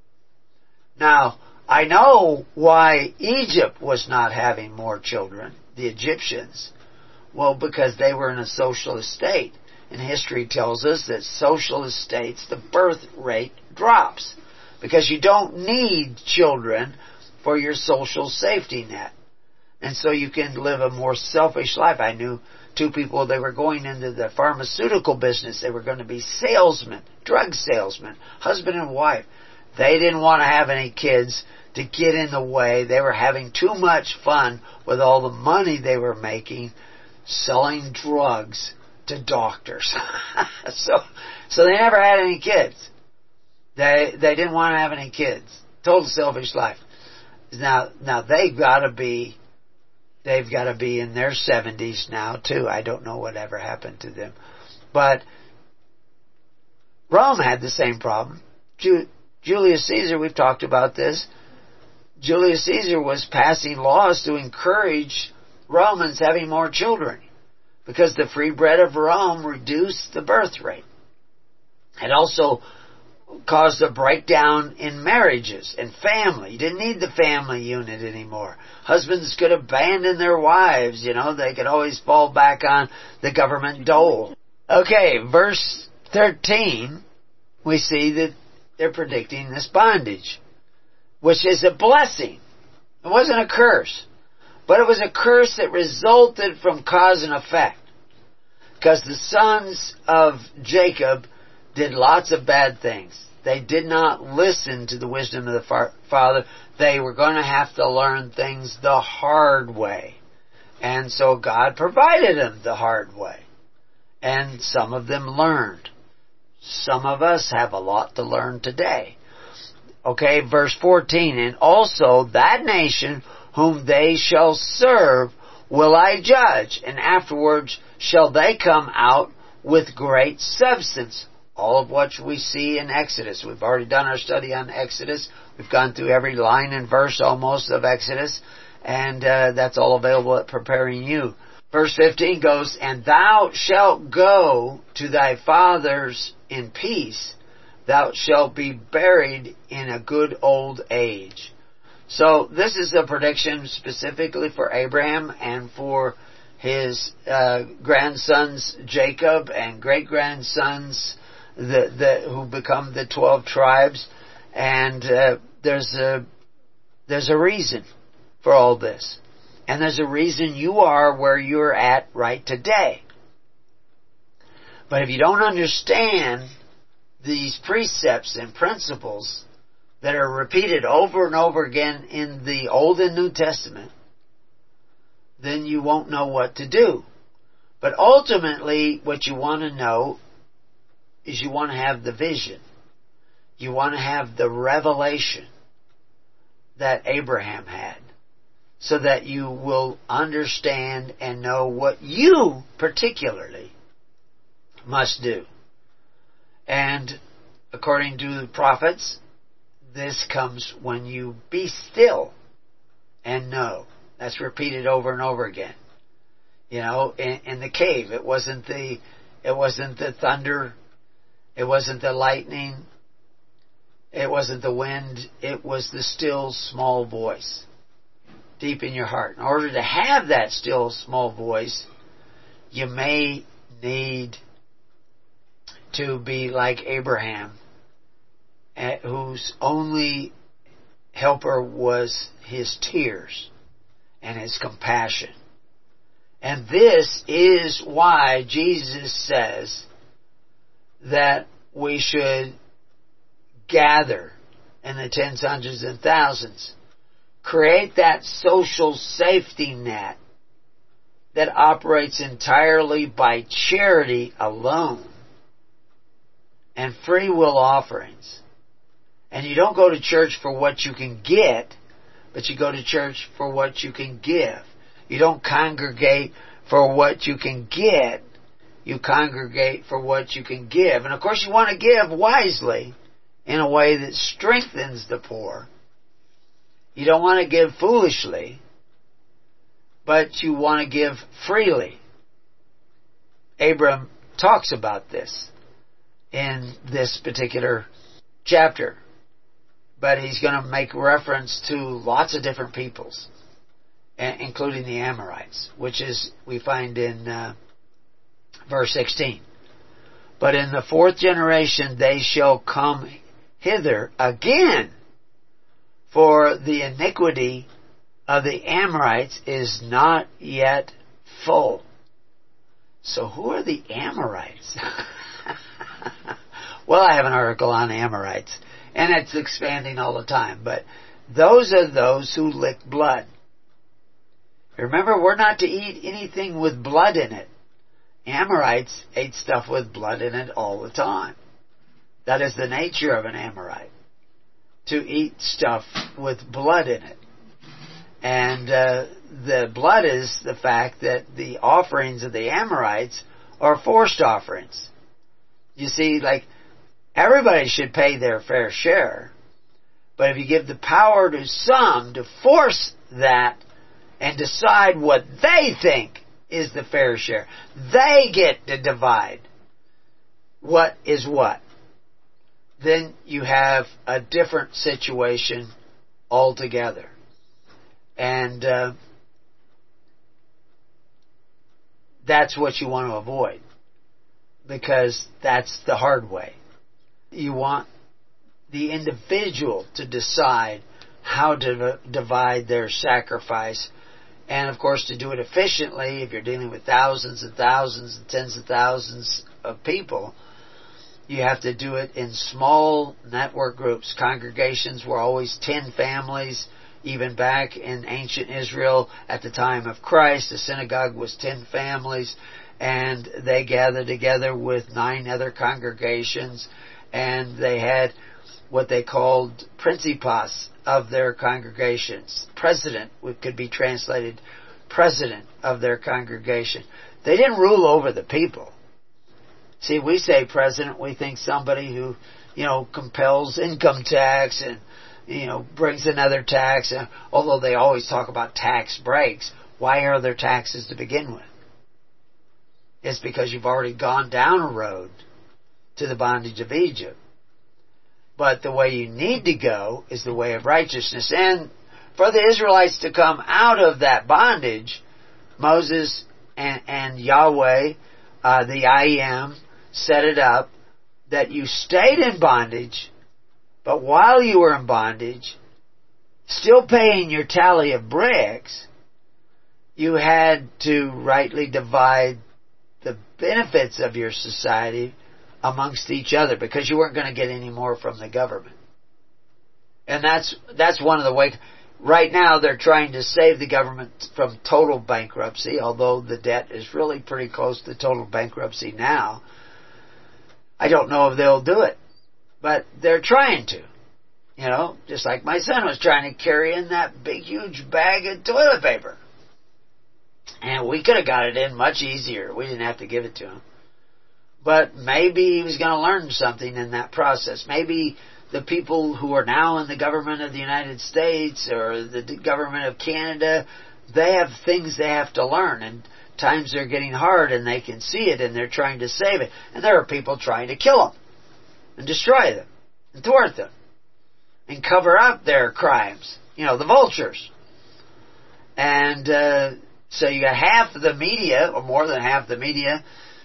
Speaker 2: Now, I know why Egypt was not having more children, the Egyptians. Well, because they were in a socialist state. And history tells us that socialist states, the birth rate drops, because you don't need children for your social safety net. And so you can live a more selfish life. I knew two people, they were going into the pharmaceutical business. They were going to be salesmen, drug salesmen, husband and wife. They didn't want to have any kids to get in the way. They were having too much fun with all the money they were making selling drugs to doctors. so so they never had any kids. They they didn't want to have any kids. Total selfish life. Now now they've got to be they've got to be in their seventies now too. I don't know whatever happened to them. But Rome had the same problem. Ju- Julius Caesar, we've talked about this. Julius Caesar was passing laws to encourage Romans having more children, because the free bread of Rome reduced the birth rate. It also caused a breakdown in marriages and family. You didn't need the family unit anymore. Husbands could abandon their wives, you know, they could always fall back on the government dole. Okay, verse thirteen, we see that they're predicting this bondage, which is a blessing. It wasn't a curse, but it was a curse that resulted from cause and effect. Because the sons of Jacob did lots of bad things. They did not listen to the wisdom of the fa- father. They were going to have to learn things the hard way. And so God provided them the hard way. And some of them learned. Some of us have a lot to learn today. Okay, verse fourteen, and also that nation whom they shall serve will I judge, and afterwards shall they come out with great substance. All of which we see in Exodus. We've already done our study on Exodus. We've gone through every line and verse almost of Exodus, and uh, that's all available at Preparing You. Verse fifteen goes, and thou shalt go to thy fathers in peace, thou shalt be buried in a good old age. So this is a prediction specifically for Abraham and for his uh, grandsons Jacob and great-grandsons the, the, who become the twelve tribes. And uh, there's a there's a reason for all this. And there's a reason you are where you're at right today. But if you don't understand these precepts and principles that are repeated over and over again in the Old and New Testament, then you won't know what to do. But ultimately, what you want to know is you want to have the vision. You want to have the revelation that Abraham had, so that you will understand and know what you particularly must do. And according to the prophets, this comes when you be still and know. That's repeated over and over again. You know, in, in the cave, it wasn't the, it wasn't the thunder, it wasn't the lightning, it wasn't the wind, it was the still small voice deep in your heart. In order to have that still small voice, you may need to be like Abraham, whose only helper was his tears and his compassion. And this is why Jesus says that we should gather in the tens, hundreds, and thousands. Create that social safety net that operates entirely by charity alone and free will offerings. And you don't go to church for what you can get, but you go to church for what you can give. You don't congregate for what you can get. You congregate for what you can give. And of course you want to give wisely in a way that strengthens the poor. You don't want to give foolishly, but you want to give freely. Abram talks about this in this particular chapter, but he's going to make reference to lots of different peoples, including the Amorites, which is, we find in uh, verse sixteen. But in the fourth generation they shall come hither again, for the iniquity of the Amorites is not yet full. So who are the Amorites? Well, I have an article on Amorites, and it's expanding all the time, but those are those who lick blood. Remember, we're not to eat anything with blood in it. Amorites ate stuff with blood in it all the time. That is the nature of an Amorite, to eat stuff with blood in it. And uh, the blood is the fact that the offerings of the Amorites are forced offerings. You see, like, everybody should pay their fair share, but if you give the power to some to force that and decide what they think is the fair share, they get to divide what is what, then you have a different situation altogether. And uh, that's what you want to avoid, because that's the hard way. You want the individual to decide how to divide their sacrifice, and of course to do it efficiently. If you're dealing with thousands and thousands and tens of thousands of people, you have to do it in small network groups. Congregations were always ten families. Even back in ancient Israel at the time of Christ, the synagogue was ten families, and they gathered together with nine other congregations, and they had what they called principals of their congregations. President could be translated president of their congregation. They didn't rule over the people. See, we say president, we think somebody who, you know, compels income tax and, you know, brings another tax. And although they always talk about tax breaks, why are there taxes to begin with? It's because you've already gone down a road to the bondage of Egypt. But the way you need to go is the way of righteousness. And for the Israelites to come out of that bondage, Moses and, and Yahweh, uh, the I Am, set it up that you stayed in bondage, but while you were in bondage, still paying your tally of bricks, you had to rightly divide the benefits of your society amongst each other, because you weren't going to get any more from the government. And that's that's one of the ways. Right now they're trying to save the government from total bankruptcy, although the debt is really pretty close to total bankruptcy now. I don't know if they'll do it, but they're trying to. You know, just like my son was trying to carry in that big, huge bag of toilet paper. And we could have got it in much easier. We didn't have to give it to him. But maybe he was going to learn something in that process. Maybe the people who are now in the government of the United States or the government of Canada, they have things they have to learn. And times are getting hard and they can see it and they're trying to save it. And there are people trying to kill them and destroy them and thwart them and cover up their crimes. You know, the vultures. And uh, so you got half of the media, or more than half the media,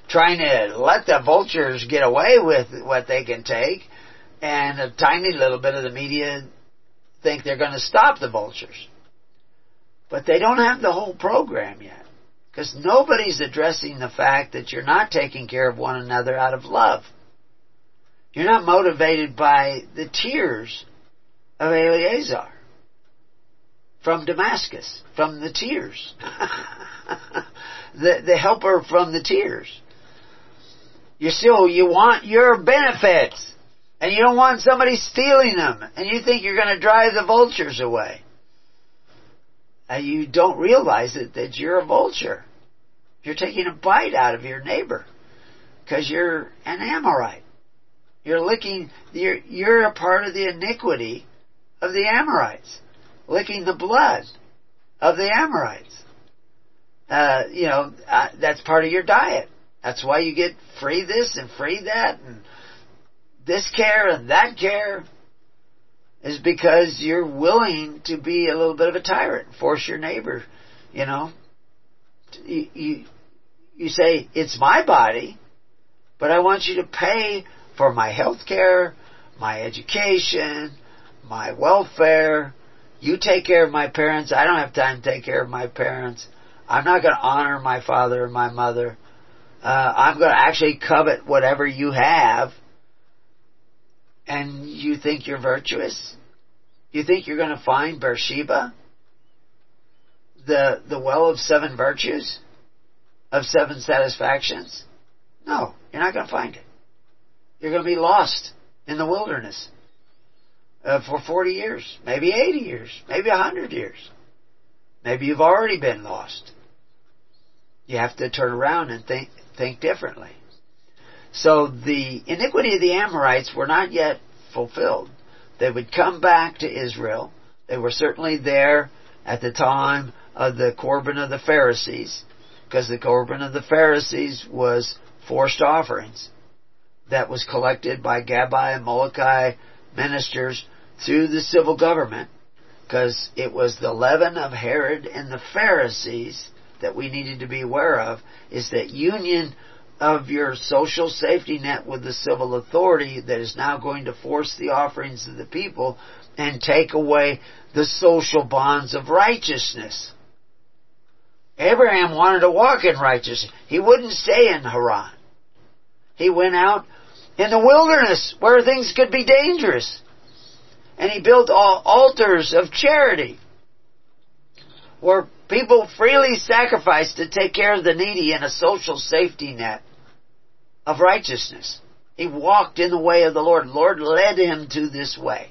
Speaker 2: trying to let the vultures get away with what they can take, and a tiny little bit of the media think they're going to stop the vultures. But they don't have the whole program yet, because nobody's addressing the fact that you're not taking care of one another out of love. You're not motivated by the tears of Eleazar from Damascus, from the tears. the, the helper from the tears. You still, you want your benefits, and you don't want somebody stealing them, and you think you're going to drive the vultures away. And you don't realize it, that you're a vulture. You're taking a bite out of your neighbor because you're an Amorite. You're licking, you're, you're a part of the iniquity of the Amorites, licking the blood of the Amorites. Uh, you know, uh, that's part of your diet. That's why you get free this and free that and this care and that care, is because you're willing to be a little bit of a tyrant, force your neighbor, you know. You, you, you say, it's my body, but I want you to pay for my health care, my education, my welfare. You take care of my parents. I don't have time to take care of my parents. I'm not going to honor my father or my mother. Uh, I'm going to actually covet whatever you have. And you think you're virtuous? You think you're going to find Beersheba, the the well of seven virtues, of seven satisfactions? No, you're not going to find it. You're going to be lost in the wilderness uh, for forty years, maybe eighty years, maybe one hundred years. Maybe you've already been lost. You have to turn around and think think differently. So the iniquity of the Amorites were not yet fulfilled. They would come back to Israel. They were certainly there at the time of the Corban of the Pharisees, because the Corban of the Pharisees was forced offerings that was collected by Gabbai and Molokai ministers through the civil government, because it was the leaven of Herod and the Pharisees that we needed to be aware of, is that union of your social safety net with the civil authority that is now going to force the offerings of the people and take away the social bonds of righteousness. Abraham wanted to walk in righteousness. He wouldn't stay in Haran. He went out in the wilderness where things could be dangerous. And he built all altars of charity where people freely sacrificed to take care of the needy in a social safety net of righteousness. He walked in the way of the Lord. The Lord led him to this way.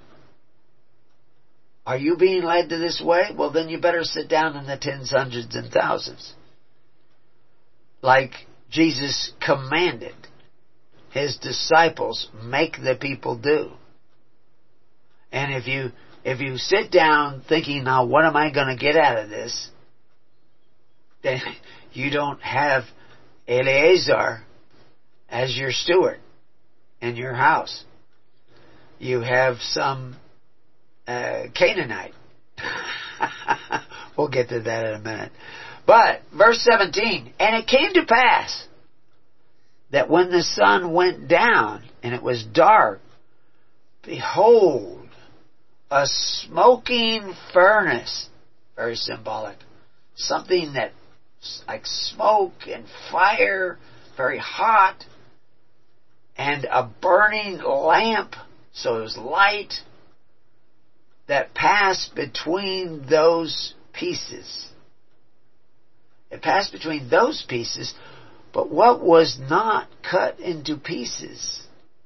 Speaker 2: Are you being led to this way? Well, then you better sit down in the tens, hundreds, and thousands, like Jesus commanded his disciples make the people do. And if you if you sit down thinking, now what am I going to get out of this, then you don't have Eleazar as your steward in your house. You have some uh, Canaanite. We'll get to that in a minute. But, verse seventeen, and it came to pass that when the sun went down and it was dark, behold, a smoking furnace, very symbolic, something that like smoke and fire, very hot, and a burning lamp, so it was light, that passed between those pieces. It passed between those pieces, but what was not cut into pieces?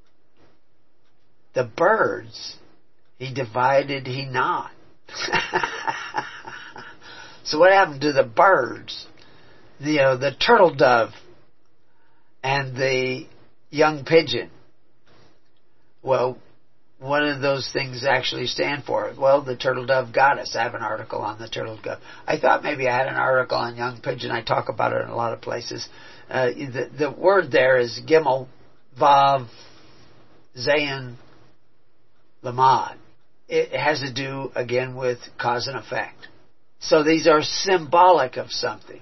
Speaker 2: The birds, he divided he not. So what happened to the birds? The, you know, the turtle dove and the young pigeon. Well, what do those things actually stand for? Well, the turtle dove goddess. I have an article on the turtle dove. I thought maybe I had an article on young pigeon. I talk about it in a lot of places. Uh, the, the word there is Gimel, Vav, Zayin, Lamad. It has to do, again, with cause and effect. So these are symbolic of something.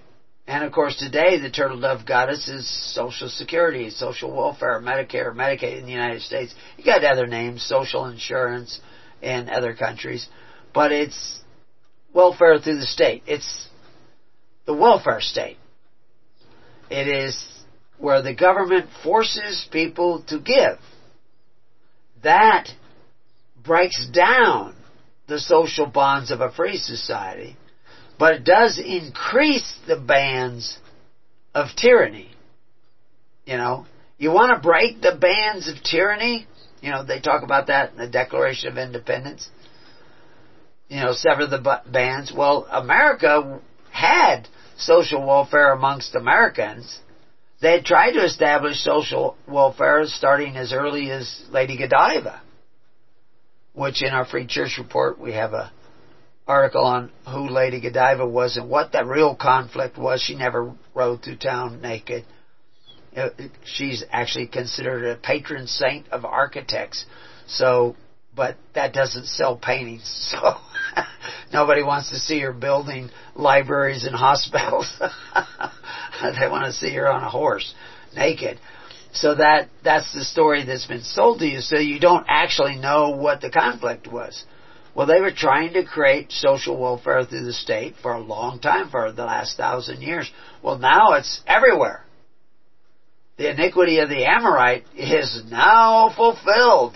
Speaker 2: And of course today the turtle dove goddess is Social Security, Social Welfare, Medicare, Medicaid in the United States. You got other names, social insurance in other countries. But it's welfare through the state. It's the welfare state. It is where the government forces people to give. That breaks down the social bonds of a free society, but it does increase the bands of tyranny. You know, you want to break the bands of tyranny? You know, they talk about that in the Declaration of Independence. You know, sever the bands. Well, America had social welfare amongst Americans. They had tried to establish social welfare starting as early as Lady Godiva, which in our Free Church Report we have a article on who Lady Godiva was and what the real conflict was. She never rode through town naked. She's actually considered a patron saint of architects. So, but that doesn't sell paintings. So nobody wants to see her building libraries and hospitals. They want to see her on a horse, naked. So that that's the story that's been sold to you, so you don't actually know what the conflict was. Well, they were trying to create social welfare through the state for a long time, for the last thousand years. Well, now it's everywhere. The iniquity of the Amorite is now fulfilled.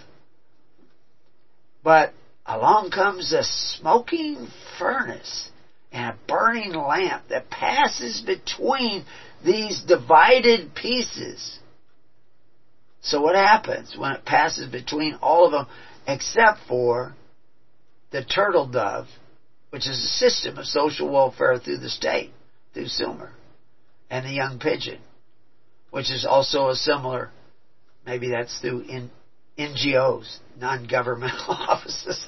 Speaker 2: But along comes a smoking furnace and a burning lamp that passes between these divided pieces. So what happens when it passes between all of them, except for the turtle dove, which is a system of social welfare through the state, through Sumer, and the young pigeon, which is also a similar, maybe that's through in, N G Os, non-governmental offices.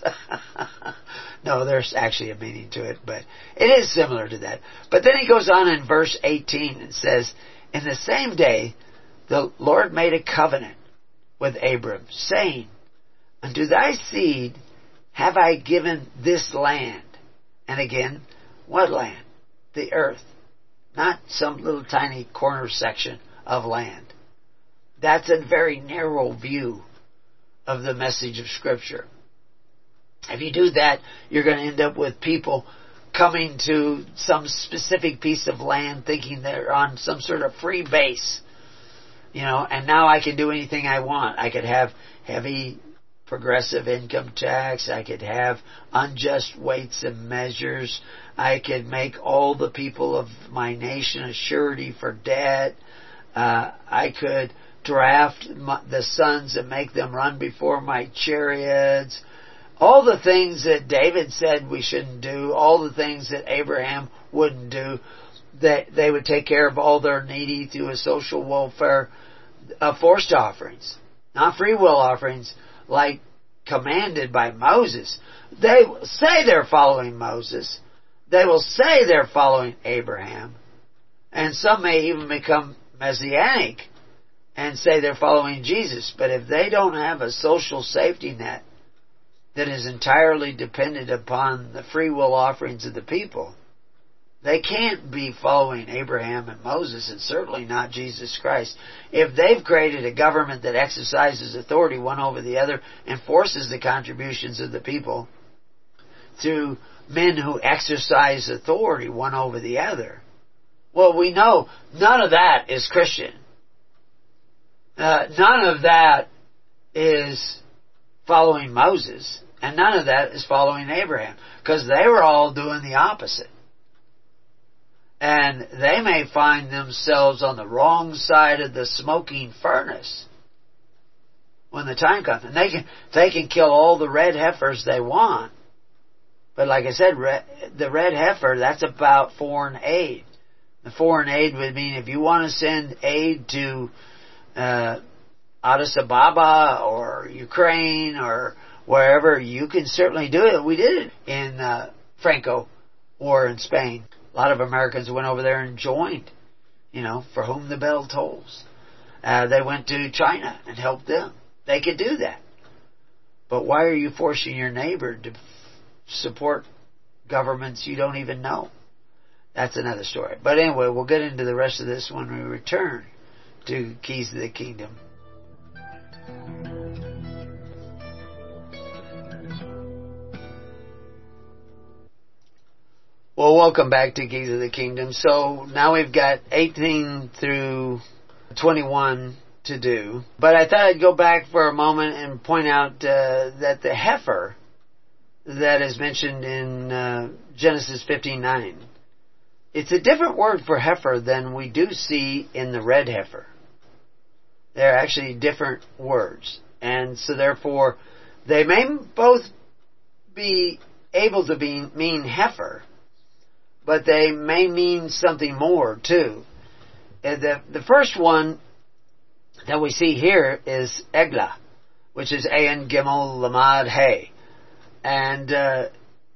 Speaker 2: No, there's actually a meaning to it, but it is similar to that. But then he goes on in verse eighteen and says, in the same day, the Lord made a covenant with Abram, saying, unto thy seed have I given this land. And again, what land? The earth. Not some little tiny corner section of land. That's a very narrow view of the message of Scripture. If you do that, you're going to end up with people coming to some specific piece of land thinking they're on some sort of free base. You know, and now I can do anything I want. I could have heavy progressive income tax. I could have unjust weights and measures. I could make all the people of my nation a surety for debt. Uh, I could draft my, the sons and make them run before my chariots. All the things that David said we shouldn't do, all the things that Abraham wouldn't do, that they would take care of all their needy through a social welfare, uh, forced offerings, not free will offerings, like commanded by Moses. They will say they're following Moses. They will say they're following Abraham. And some may even become Messianic and say they're following Jesus. But if they don't have a social safety net that is entirely dependent upon the free will offerings of the people, they can't be following Abraham and Moses, and certainly not Jesus Christ. If they've created a government that exercises authority one over the other and forces the contributions of the people through men who exercise authority one over the other, well, we know none of that is Christian. Uh, none of that is following Moses, and none of that is following Abraham, because they were all doing the opposite. And they may find themselves on the wrong side of the smoking furnace when the time comes. And they can they can kill all the red heifers they want. But like I said, red, the red heifer, that's about foreign aid. The foreign aid would mean if you want to send aid to uh, Addis Ababa or Ukraine or wherever, you can certainly do it. We did it in uh, Franco War in Spain. A lot of Americans went over there and joined, you know, for whom the bell tolls. Uh, they went to China and helped them. They could do that. But why are you forcing your neighbor to support governments you don't even know? That's another story. But anyway, we'll get into the rest of this when we return to Keys of the Kingdom. Well, welcome back to Keys of the Kingdom. So now we've got eighteen through twenty-one to do. But I thought I'd go back for a moment and point out uh, that the heifer that is mentioned in uh, Genesis fifteen nine, it's a different word for heifer than we do see in the red heifer. They're actually different words. And so therefore, they may both be able to be mean heifer, but they may mean something more too. And the, the first one that we see here is Eglah, which is Ayin Gimel Lamad Hay. And, uh,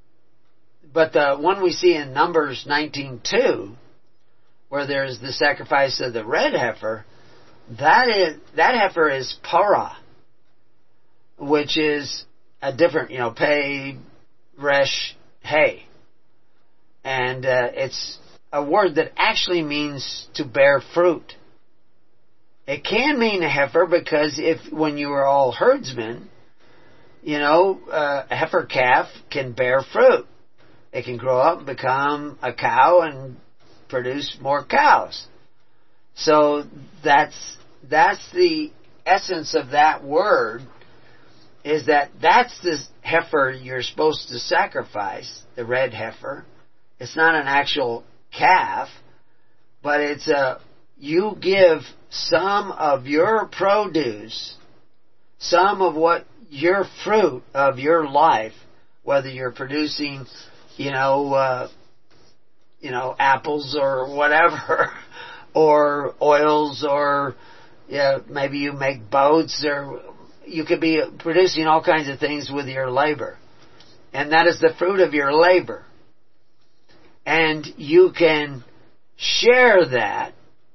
Speaker 2: but the one we see in Numbers nineteen two, where there's the sacrifice of the red heifer, that is, that heifer is Parah, which is a different, you know, Pei, Resh, Hay. And uh, it's a word that actually means to bear fruit. It can mean a heifer because if when you are all herdsmen, you know, uh, a heifer calf can bear fruit. It can grow up and become a cow and produce more cows. So that's that's the essence of that word, is that that's the heifer you're supposed to sacrifice, the red heifer. It's not an actual calf, but it's a, you give some of your produce, some of what your fruit of your life, whether you're producing, you know, uh, you know, apples or whatever, or oils, or yeah, maybe you make boats, or you could be producing all kinds of things with your labor, and that is the fruit of your labor. And you can share that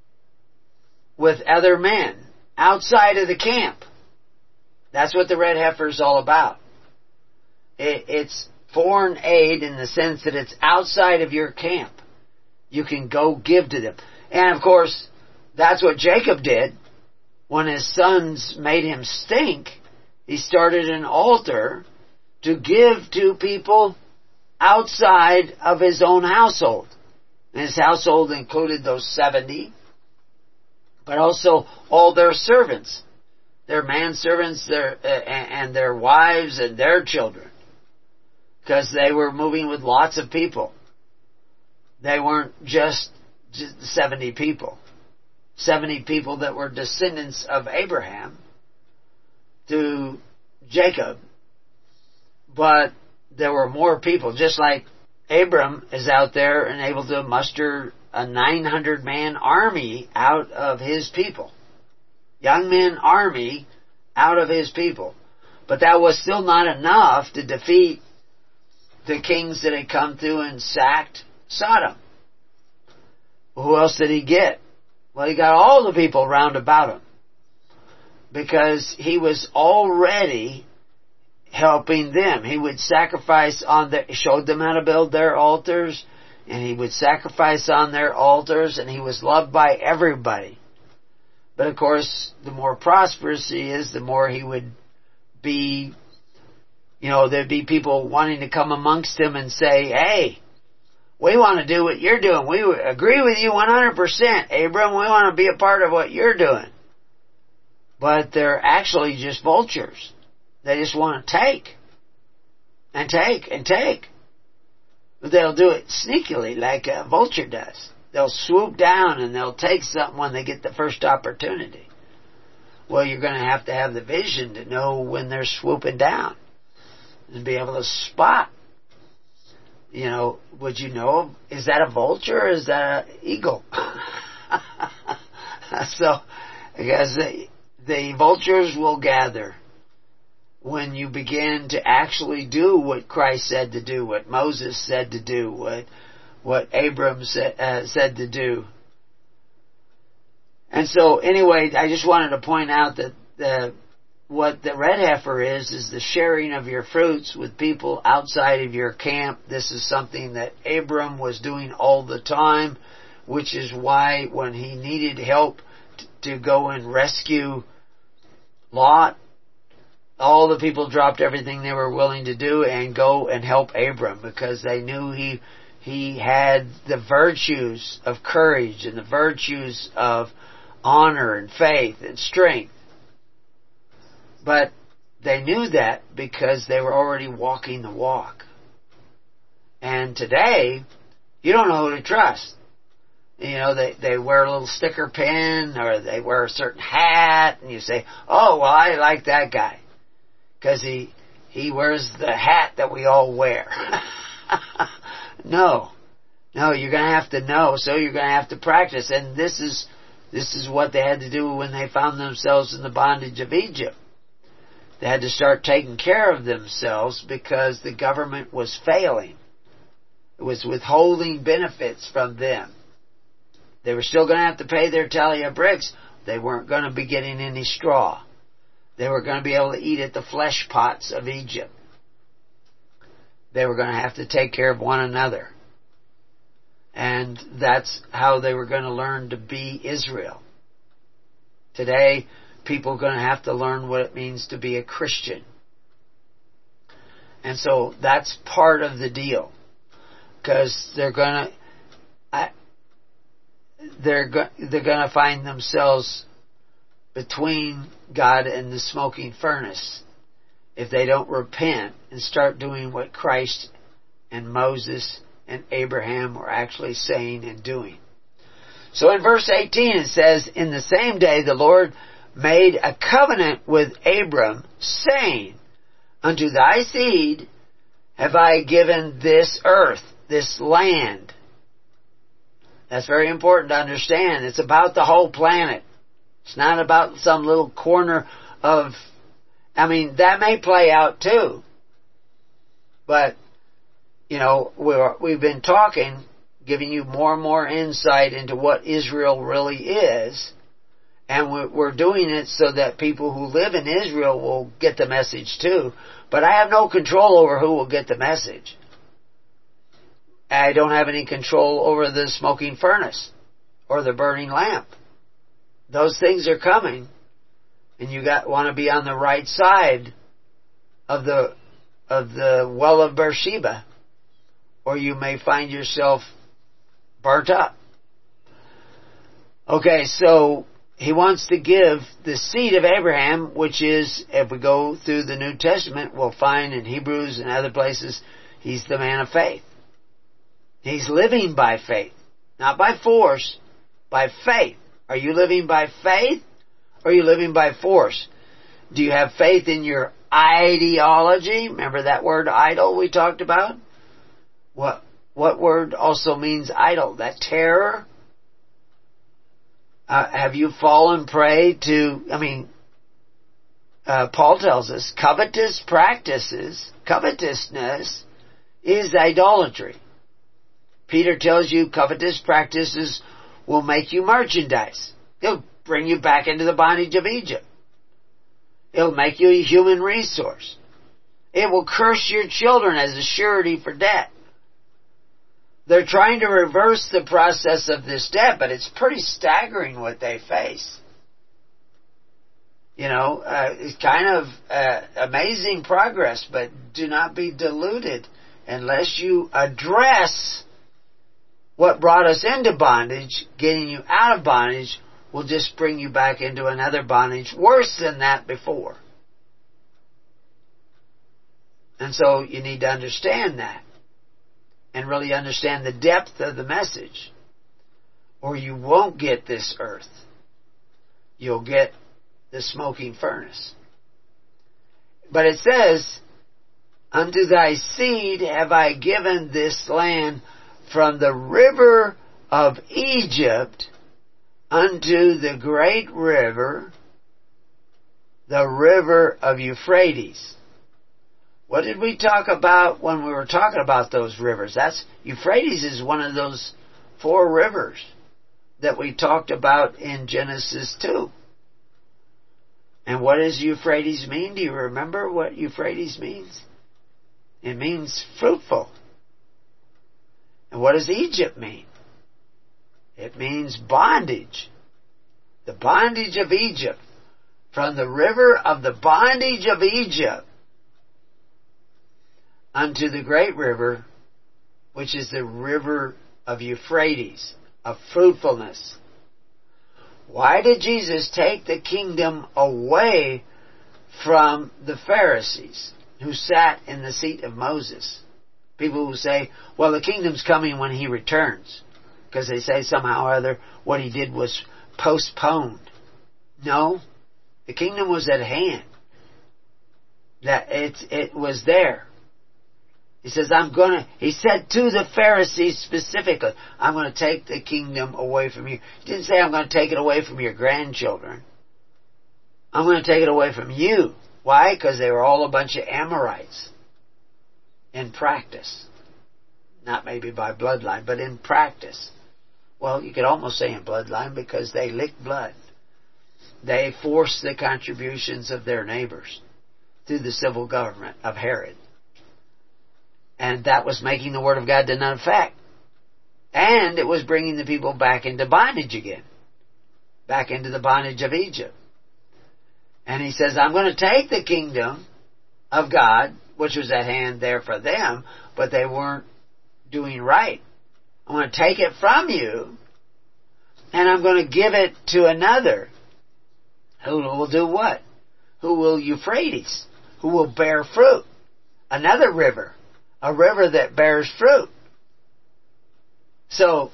Speaker 2: with other men outside of the camp. That's what the red heifer is all about. It, it's foreign aid in the sense that it's outside of your camp. You can go give to them. And of course, that's what Jacob did when his sons made him stink. He started an altar to give to people outside of his own household. And his household included those seventy, but also all their servants, their manservants, their uh, and their wives and their children, because they were moving with lots of people. They weren't just, just seventy people, seventy people that were descendants of Abraham to Jacob, but there were more people, just like Abram is out there and able to muster a nine hundred man army out of his people. Young men army out of his people. But that was still not enough to defeat the kings that had come through and sacked Sodom. Who else did he get? Well, he got all the people round about him, because he was already helping them. He would sacrifice on their, showed them how to build their altars, and he would sacrifice on their altars, and he was loved by everybody. But of course, the more prosperous he is, the more he would be, you know, there'd be people wanting to come amongst him and say, hey, we want to do what you're doing. We agree with you one hundred percent, Abram. We want to be a part of what you're doing. But they're actually just vultures. They just want to take, and take, and take. But they'll do it sneakily, like a vulture does. They'll swoop down and they'll take something when they get the first opportunity. Well, you're going to have to have the vision to know when they're swooping down, and be able to spot. You know, would you know, is that a vulture or is that an eagle? So, because the, the vultures will gather when you begin to actually do what Christ said to do, what Moses said to do, what what Abram said, uh, said to do. And so, anyway, I just wanted to point out that the what the red heifer is, is the sharing of your fruits with people outside of your camp. This is something that Abram was doing all the time, which is why when he needed help t- to go and rescue Lot, all the people dropped everything they were willing to do and go and help Abram, because they knew he he had the virtues of courage and the virtues of honor and faith and strength. But they knew that because they were already walking the walk. And today, you don't know who to trust. You know, they, they wear a little sticker pin, or they wear a certain hat, and you say, oh, well, I like that guy, because he, he wears the hat that we all wear. No. No, you're going to have to know, so you're going to have to practice. And this is, this is what they had to do when they found themselves in the bondage of Egypt. They had to start taking care of themselves because the government was failing. It was withholding benefits from them. They were still going to have to pay their tally of bricks. They weren't going to be getting any straw. They were going to be able to eat at the flesh pots of Egypt. They were going to have to take care of one another. And that's how they were going to learn to be Israel. Today, people are going to have to learn what it means to be a Christian. And so that's part of the deal. Because they're going to, they're, go, they're going to find themselves between God and the smoking furnace if they don't repent and start doing what Christ and Moses and Abraham were actually saying and doing. So in verse eighteen it says, in the same day the Lord made a covenant with Abram, saying, unto thy seed have I given this earth, this land. That's very important to understand. It's about the whole planet. It's not about some little corner of, I mean, that may play out too. But, you know, we're, we've been talking, giving you more and more insight into what Israel really is. And we're doing it so that people who live in Israel will get the message too. But I have no control over who will get the message. I don't have any control over the smoking furnace or the burning lamp. Those things are coming, and you got want to be on the right side of the of the well of Beersheba, or you may find yourself burnt up. Okay, so he wants to give the seed of Abraham, which is, if we go through the New Testament, we'll find in Hebrews and other places, he's the man of faith. He's living by faith, not by force, by faith. Are you living by faith, or are you living by force? Do you have faith in your ideology? Remember that word idol we talked about? What, what word also means idol? That terror? Uh, have you fallen prey to, I mean, uh, Paul tells us, covetous practices, covetousness is idolatry. Peter tells you covetous practices will make you merchandise. It'll bring you back into the bondage of Egypt. It'll make you a human resource. It will curse your children as a surety for debt. They're trying to reverse the process of this debt, but it's pretty staggering what they face. You know, uh, it's kind of uh, amazing progress, but do not be deluded unless you address what brought us into bondage. Getting you out of bondage will just bring you back into another bondage worse than that before. And so you need to understand that and really understand the depth of the message, or you won't get this earth. You'll get the smoking furnace. But it says, unto thy seed have I given this land from the river of Egypt unto the great river, the river of Euphrates. What did we talk about when we were talking about those rivers? That's Euphrates is one of those four rivers that we talked about in Genesis two. And what does Euphrates mean? Do you remember what Euphrates means? It means fruitful. And what does Egypt mean? It means bondage. The bondage of Egypt. From the river of the bondage of Egypt unto the great river, which is the river of Euphrates, of fruitfulness. Why did Jesus take the kingdom away from the Pharisees who sat in the seat of Moses? People who say, well, the kingdom's coming when he returns. Because they say somehow or other what he did was postponed. No, the kingdom was at hand. That it, it was there. He says, I'm gonna, he said to the Pharisees specifically, I'm going to take the kingdom away from you. He didn't say I'm going to take it away from your grandchildren. I'm going to take it away from you. Why? Because they were all a bunch of Amorites. In practice. Not maybe by bloodline, but in practice. Well, you could almost say in bloodline because they licked blood. They forced the contributions of their neighbors through the civil government of Herod. And that was making the Word of God to none effect. And it was bringing the people back into bondage again. Back into the bondage of Egypt. And he says, I'm going to take the kingdom of God, which was at hand there for them, but they weren't doing right. I'm going to take it from you, and I'm going to give it to another. Who will do what? Who will Euphrates? Who will bear fruit? Another river. A river that bears fruit. So,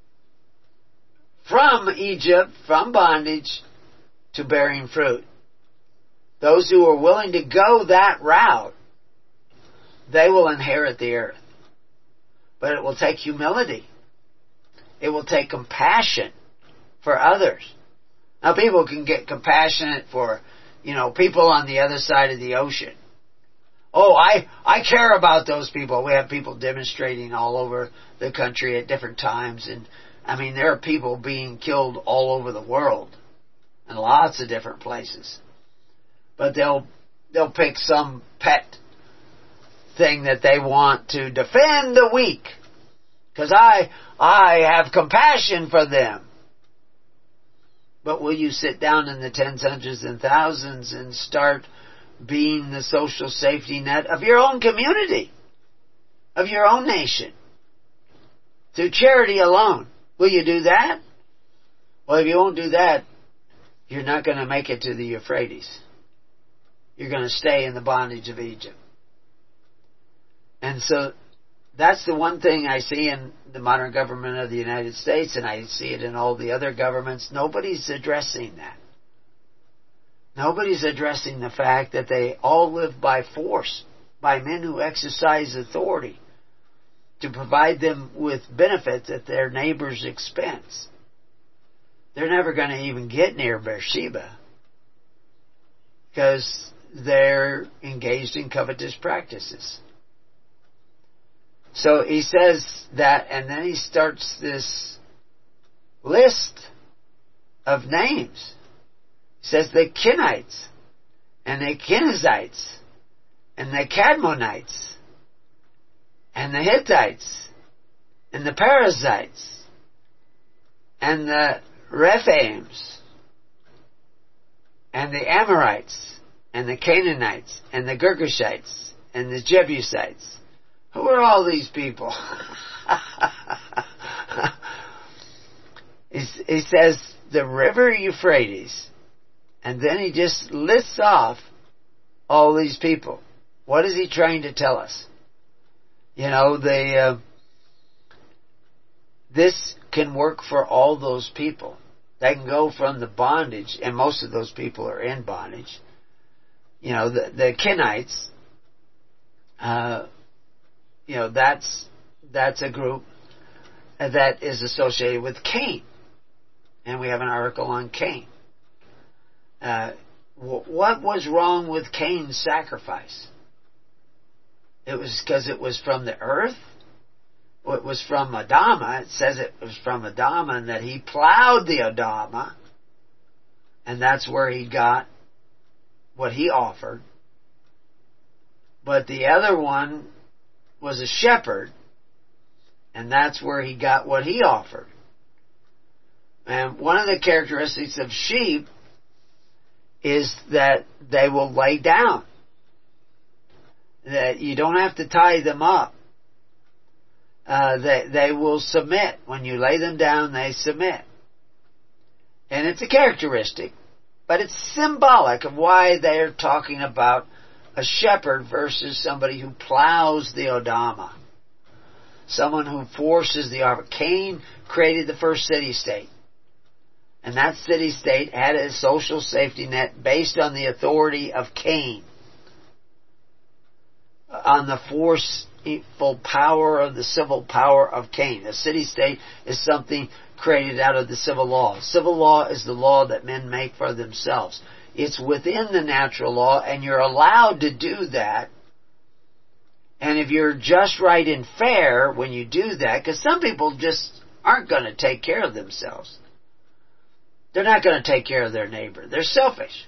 Speaker 2: from Egypt, from bondage, to bearing fruit. Those who are willing to go that route, they will inherit the earth. But it will take humility. It will take compassion for others. Now people can get compassionate for, you know, people on the other side of the ocean. Oh, I, I care about those people. We have people demonstrating all over the country at different times. And, I mean, there are people being killed all over the world. In lots of different places. But they'll, they'll pick some pet thing that they want to defend the weak. Because I, I have compassion for them. But will you sit down in the tens, hundreds, and thousands and start being the social safety net of your own community, of your own nation, through charity alone? Will you do that? Well, if you won't do that, you're not going to make it to the Euphrates. You're going to stay in the bondage of Egypt. And so that's the one thing I see in the modern government of the United States, and I see it in all the other governments. Nobody's addressing that. Nobody's addressing the fact that they all live by force, by men who exercise authority to provide them with benefits at their neighbor's expense. They're never going to even get near Beersheba because they're engaged in covetous practices. So he says that, and then he starts this list of names. He says the Kenites, and the Kenizzites, and the Cadmonites, and the Hittites, and the Perizzites, and the Rephaims, and the Amorites, and the Canaanites, and the Girgashites, and the Jebusites. Who are all these people? He says the river Euphrates, and then he just lists off all these people. What is he trying to tell us? You know, the uh, this can work for all those people. They can go from the bondage, and most of those people are in bondage. You know, the, the Kenites, uh, you know, that's that's a group that is associated with Cain. And we have an article on Cain. Uh, what was wrong with Cain's sacrifice? It was because it was from the earth. It was from Adama. It says it was from Adama, and that he plowed the Adama, and that's where he got what he offered. But the other one was a shepherd, and that's where he got what he offered. And one of the characteristics of sheep is that they will lay down. That you don't have to tie them up. Uh, they, they will submit. When you lay them down, they submit. And it's a characteristic, but it's symbolic of why they're talking about a shepherd versus somebody who plows the Odama. Someone who forces the arbor. Cain created the first city-state. And that city-state had a social safety net based on the authority of Cain. On the forceful power of the civil power of Cain. A city-state is something created out of the civil law. Civil law is the law that men make for themselves. It's within the natural law, and you're allowed to do that. And if you're just, right, and fair when you do that, because some people just aren't going to take care of themselves. They're not going to take care of their neighbor. They're selfish.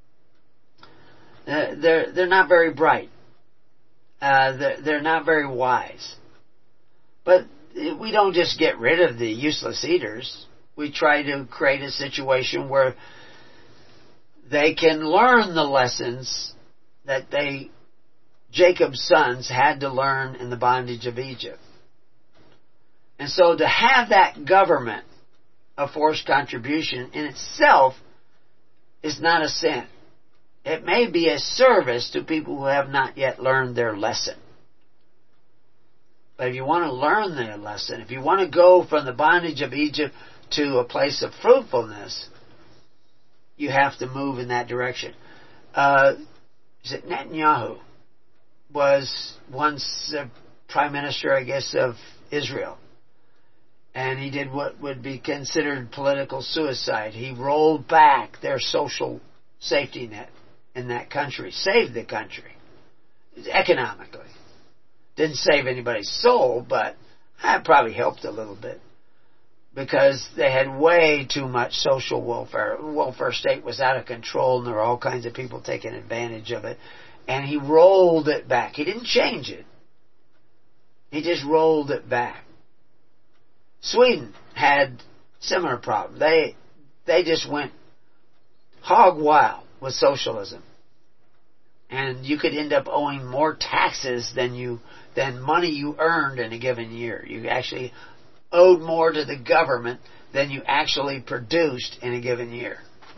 Speaker 2: Uh, they're they're not very bright. Uh, they're, they're not very wise. But we don't just get rid of the useless eaters. We try to create a situation where they can learn the lessons that they, Jacob's sons, had to learn in the bondage of Egypt. And so to have that government of forced contribution in itself is not a sin. It may be a service to people who have not yet learned their lesson. But if you want to learn their lesson, if you want to go from the bondage of Egypt to a place of fruitfulness, you have to move in that direction. Uh, is it Netanyahu was once a prime minister, I guess, of Israel. And he did what would be considered political suicide. He rolled back their social safety net in that country. Saved the country. Economically. Didn't save anybody's soul, but that probably helped a little bit. Because they had way too much social welfare. The welfare state was out of control, and there were all kinds of people taking advantage of it. And he rolled it back. He didn't change it. He just rolled it back. Sweden had similar problem. They they just went hog wild with socialism. And you could end up owing more taxes than you than money you earned in a given year. You actually owed more to the government than you actually produced in a given year.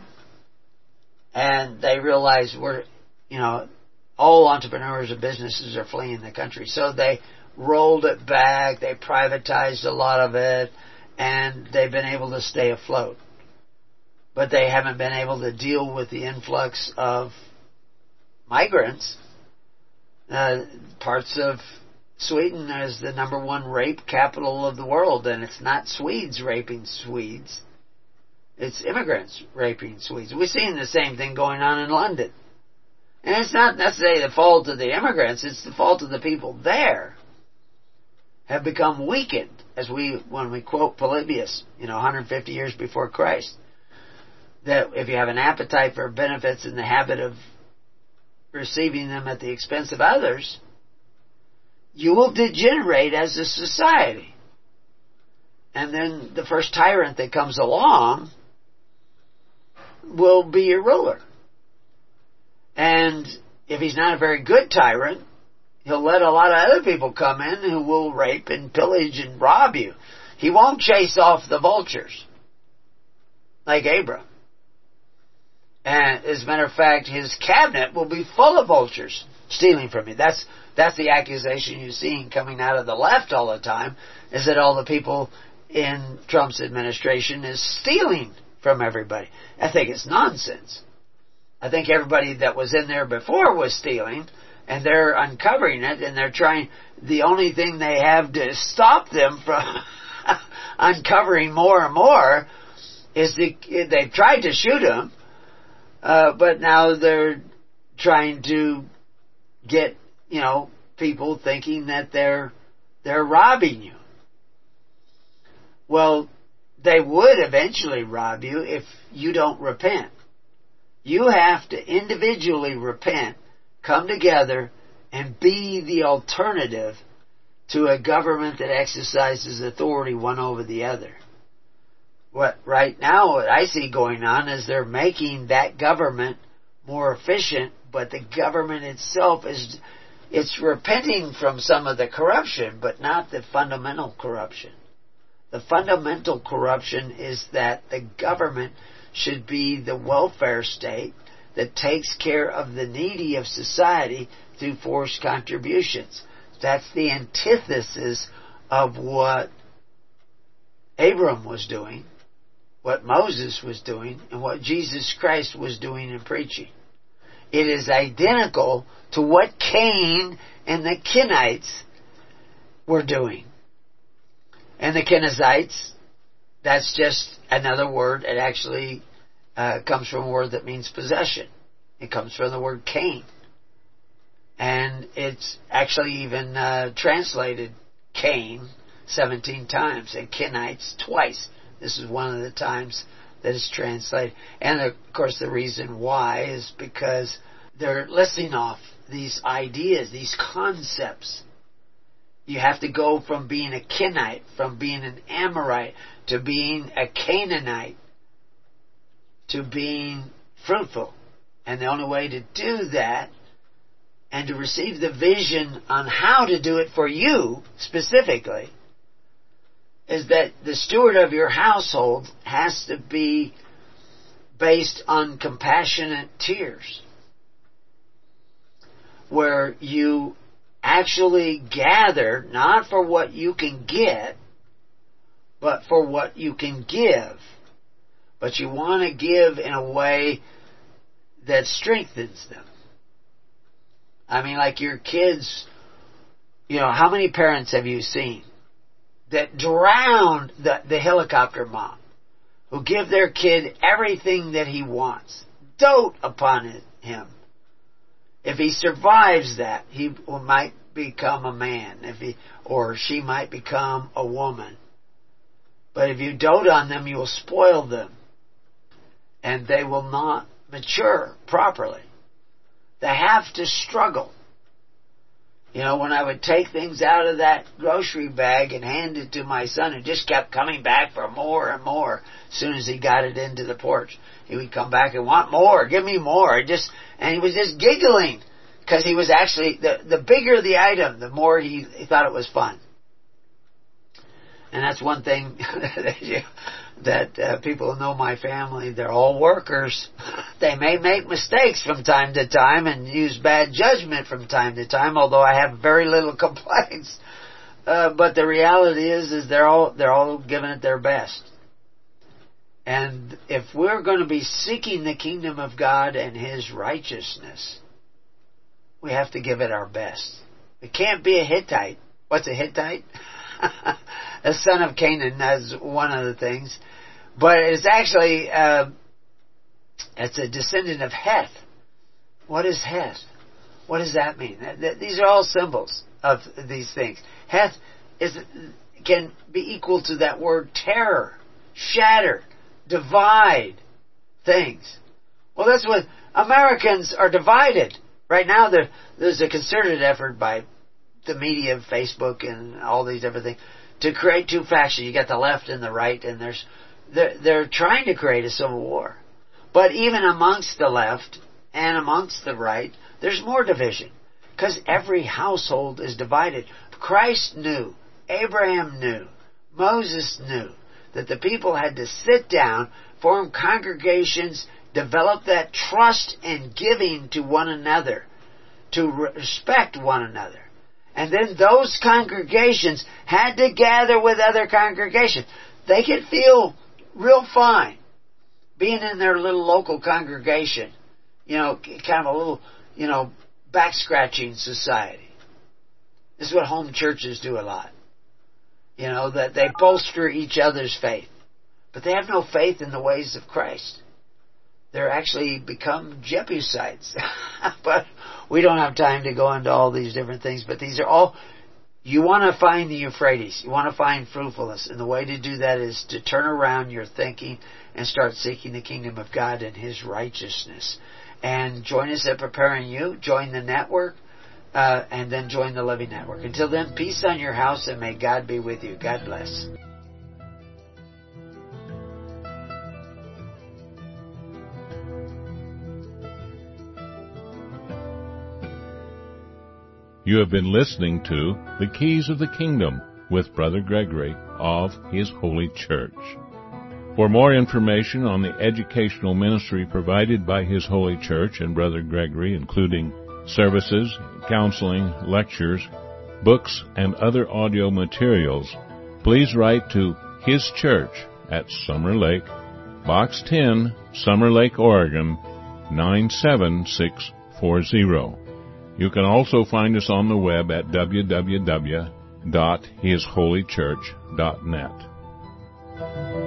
Speaker 2: And they realized we're, you know, all entrepreneurs and businesses are fleeing the country. So they rolled it back, they privatized a lot of it, and they've been able to stay afloat. But they haven't been able to deal with the influx of migrants. Uh, parts of Sweden is the number one rape capital of the world, and it's not Swedes raping Swedes. It's immigrants raping Swedes. We're seeing the same thing going on in London. And it's not necessarily the fault of the immigrants, it's the fault of the people there have become weakened, as we, when we quote Polybius, you know, one hundred fifty years before Christ, that if you have an appetite for benefits and the habit of receiving them at the expense of others, you will degenerate as a society. And then the first tyrant that comes along will be your ruler. And if he's not a very good tyrant, he'll let a lot of other people come in who will rape and pillage and rob you. He won't chase off the vultures like Abram. And as a matter of fact, his cabinet will be full of vultures stealing from you. That's that's the accusation you're seeing coming out of the left all the time, is that all the people in Trump's administration is stealing from everybody. I think it's nonsense. I think everybody that was in there before was stealing, and they're uncovering it, and they're trying, the only thing they have to stop them from uncovering more and more is the, they've tried to shoot him, uh, but now they're trying to get, you know, people thinking that they're, they're robbing you. Well, they would eventually rob you if you don't repent. You have to individually repent, come together, and be the alternative to a government that exercises authority one over the other. What right now what I see going on is they're making that government more efficient, but the government itself is it's repenting from some of the corruption, but not the fundamental corruption. The fundamental corruption is that the government should be the welfare state that takes care of the needy of society through forced contributions. That's the antithesis of what Abram was doing, what Moses was doing, and what Jesus Christ was doing and preaching. It is identical to what Cain and the Kenites were doing. And the Kenizzites, that's just another word. It actually uh, comes from a word that means possession. It comes from the word Cain. And it's actually even uh, translated Cain seventeen times and Kenites twice. This is one of the times that it's translated. And of course the reason why is because they're listing off these ideas, these concepts. You have to go from being a Kenite, from being an Amorite, to being a Canaanite, to being fruitful. And the only way to do that, and to receive the vision on how to do it for you specifically, is that the steward of your household has to be based on compassionate tears, where you actually gather not for what you can get, but for what you can give. But you want to give in a way that strengthens them. I mean, like your kids, you know, how many parents have you seen that drown the, the helicopter mom, who give their kid everything that he wants, dote upon it, him. If he survives that, he might become a man, if he or she might become a woman. But if you dote on them, you will spoil them, and they will not mature properly. They have to struggle. You know, when I would take things out of that grocery bag and hand it to my son, who just kept coming back for more and more as soon as he got it into the porch. He would come back and want more, give me more. Just, and he was just giggling because he was actually, the, the bigger the item, the more he, he thought it was fun. And that's one thing that, you, that uh, people who know my family, they're all workers. They may make mistakes from time to time and use bad judgment from time to time, although I have very little complaints. Uh, but the reality is, is they're all they're all giving it their best. And if we're going to be seeking the kingdom of God and His righteousness, we have to give it our best. It can't be a Hittite. What's a Hittite? A son of Canaan. That's one of the things. But it's actually, uh, it's a descendant of Heth. What is Heth? What does that mean? These are all symbols of these things. Heth is can be equal to that word terror, shatter, divide things. Well, that's what Americans are divided. Right now there, there's a concerted effort by the media, Facebook, and all these different things to create two factions. You got the left and the right, and there's they're, they're trying to create a civil war. But even amongst the left and amongst the right, there's more division, because every household is divided. Christ knew, Abraham knew, Moses knew that the people had to sit down, form congregations, develop that trust and giving to one another, to respect one another. And then those congregations had to gather with other congregations. They could feel real fine being in their little local congregation, you know, kind of a little, you know, back-scratching society. This is what home churches do a lot. You know, that they bolster each other's faith. But they have no faith in the ways of Christ. They're actually become Jebusites. But we don't have time to go into all these different things. But these are all You want to find the Euphrates. You want to find fruitfulness. And the way to do that is to turn around your thinking and start seeking the kingdom of God and His righteousness. And join us at Preparing You. Join the network. Uh, and then join the Living Network. Until then, peace on your house, and may God be with you. God bless.
Speaker 1: You have been listening to The Keys of the Kingdom with Brother Gregory of His Holy Church. For more information on the educational ministry provided by His Holy Church and Brother Gregory, including services, counseling, lectures, books, and other audio materials, please write to His Church at Summer Lake, Box ten, Summer Lake, Oregon, nine seven six four zero. You can also find us on the web at w w w dot his holy church dot net.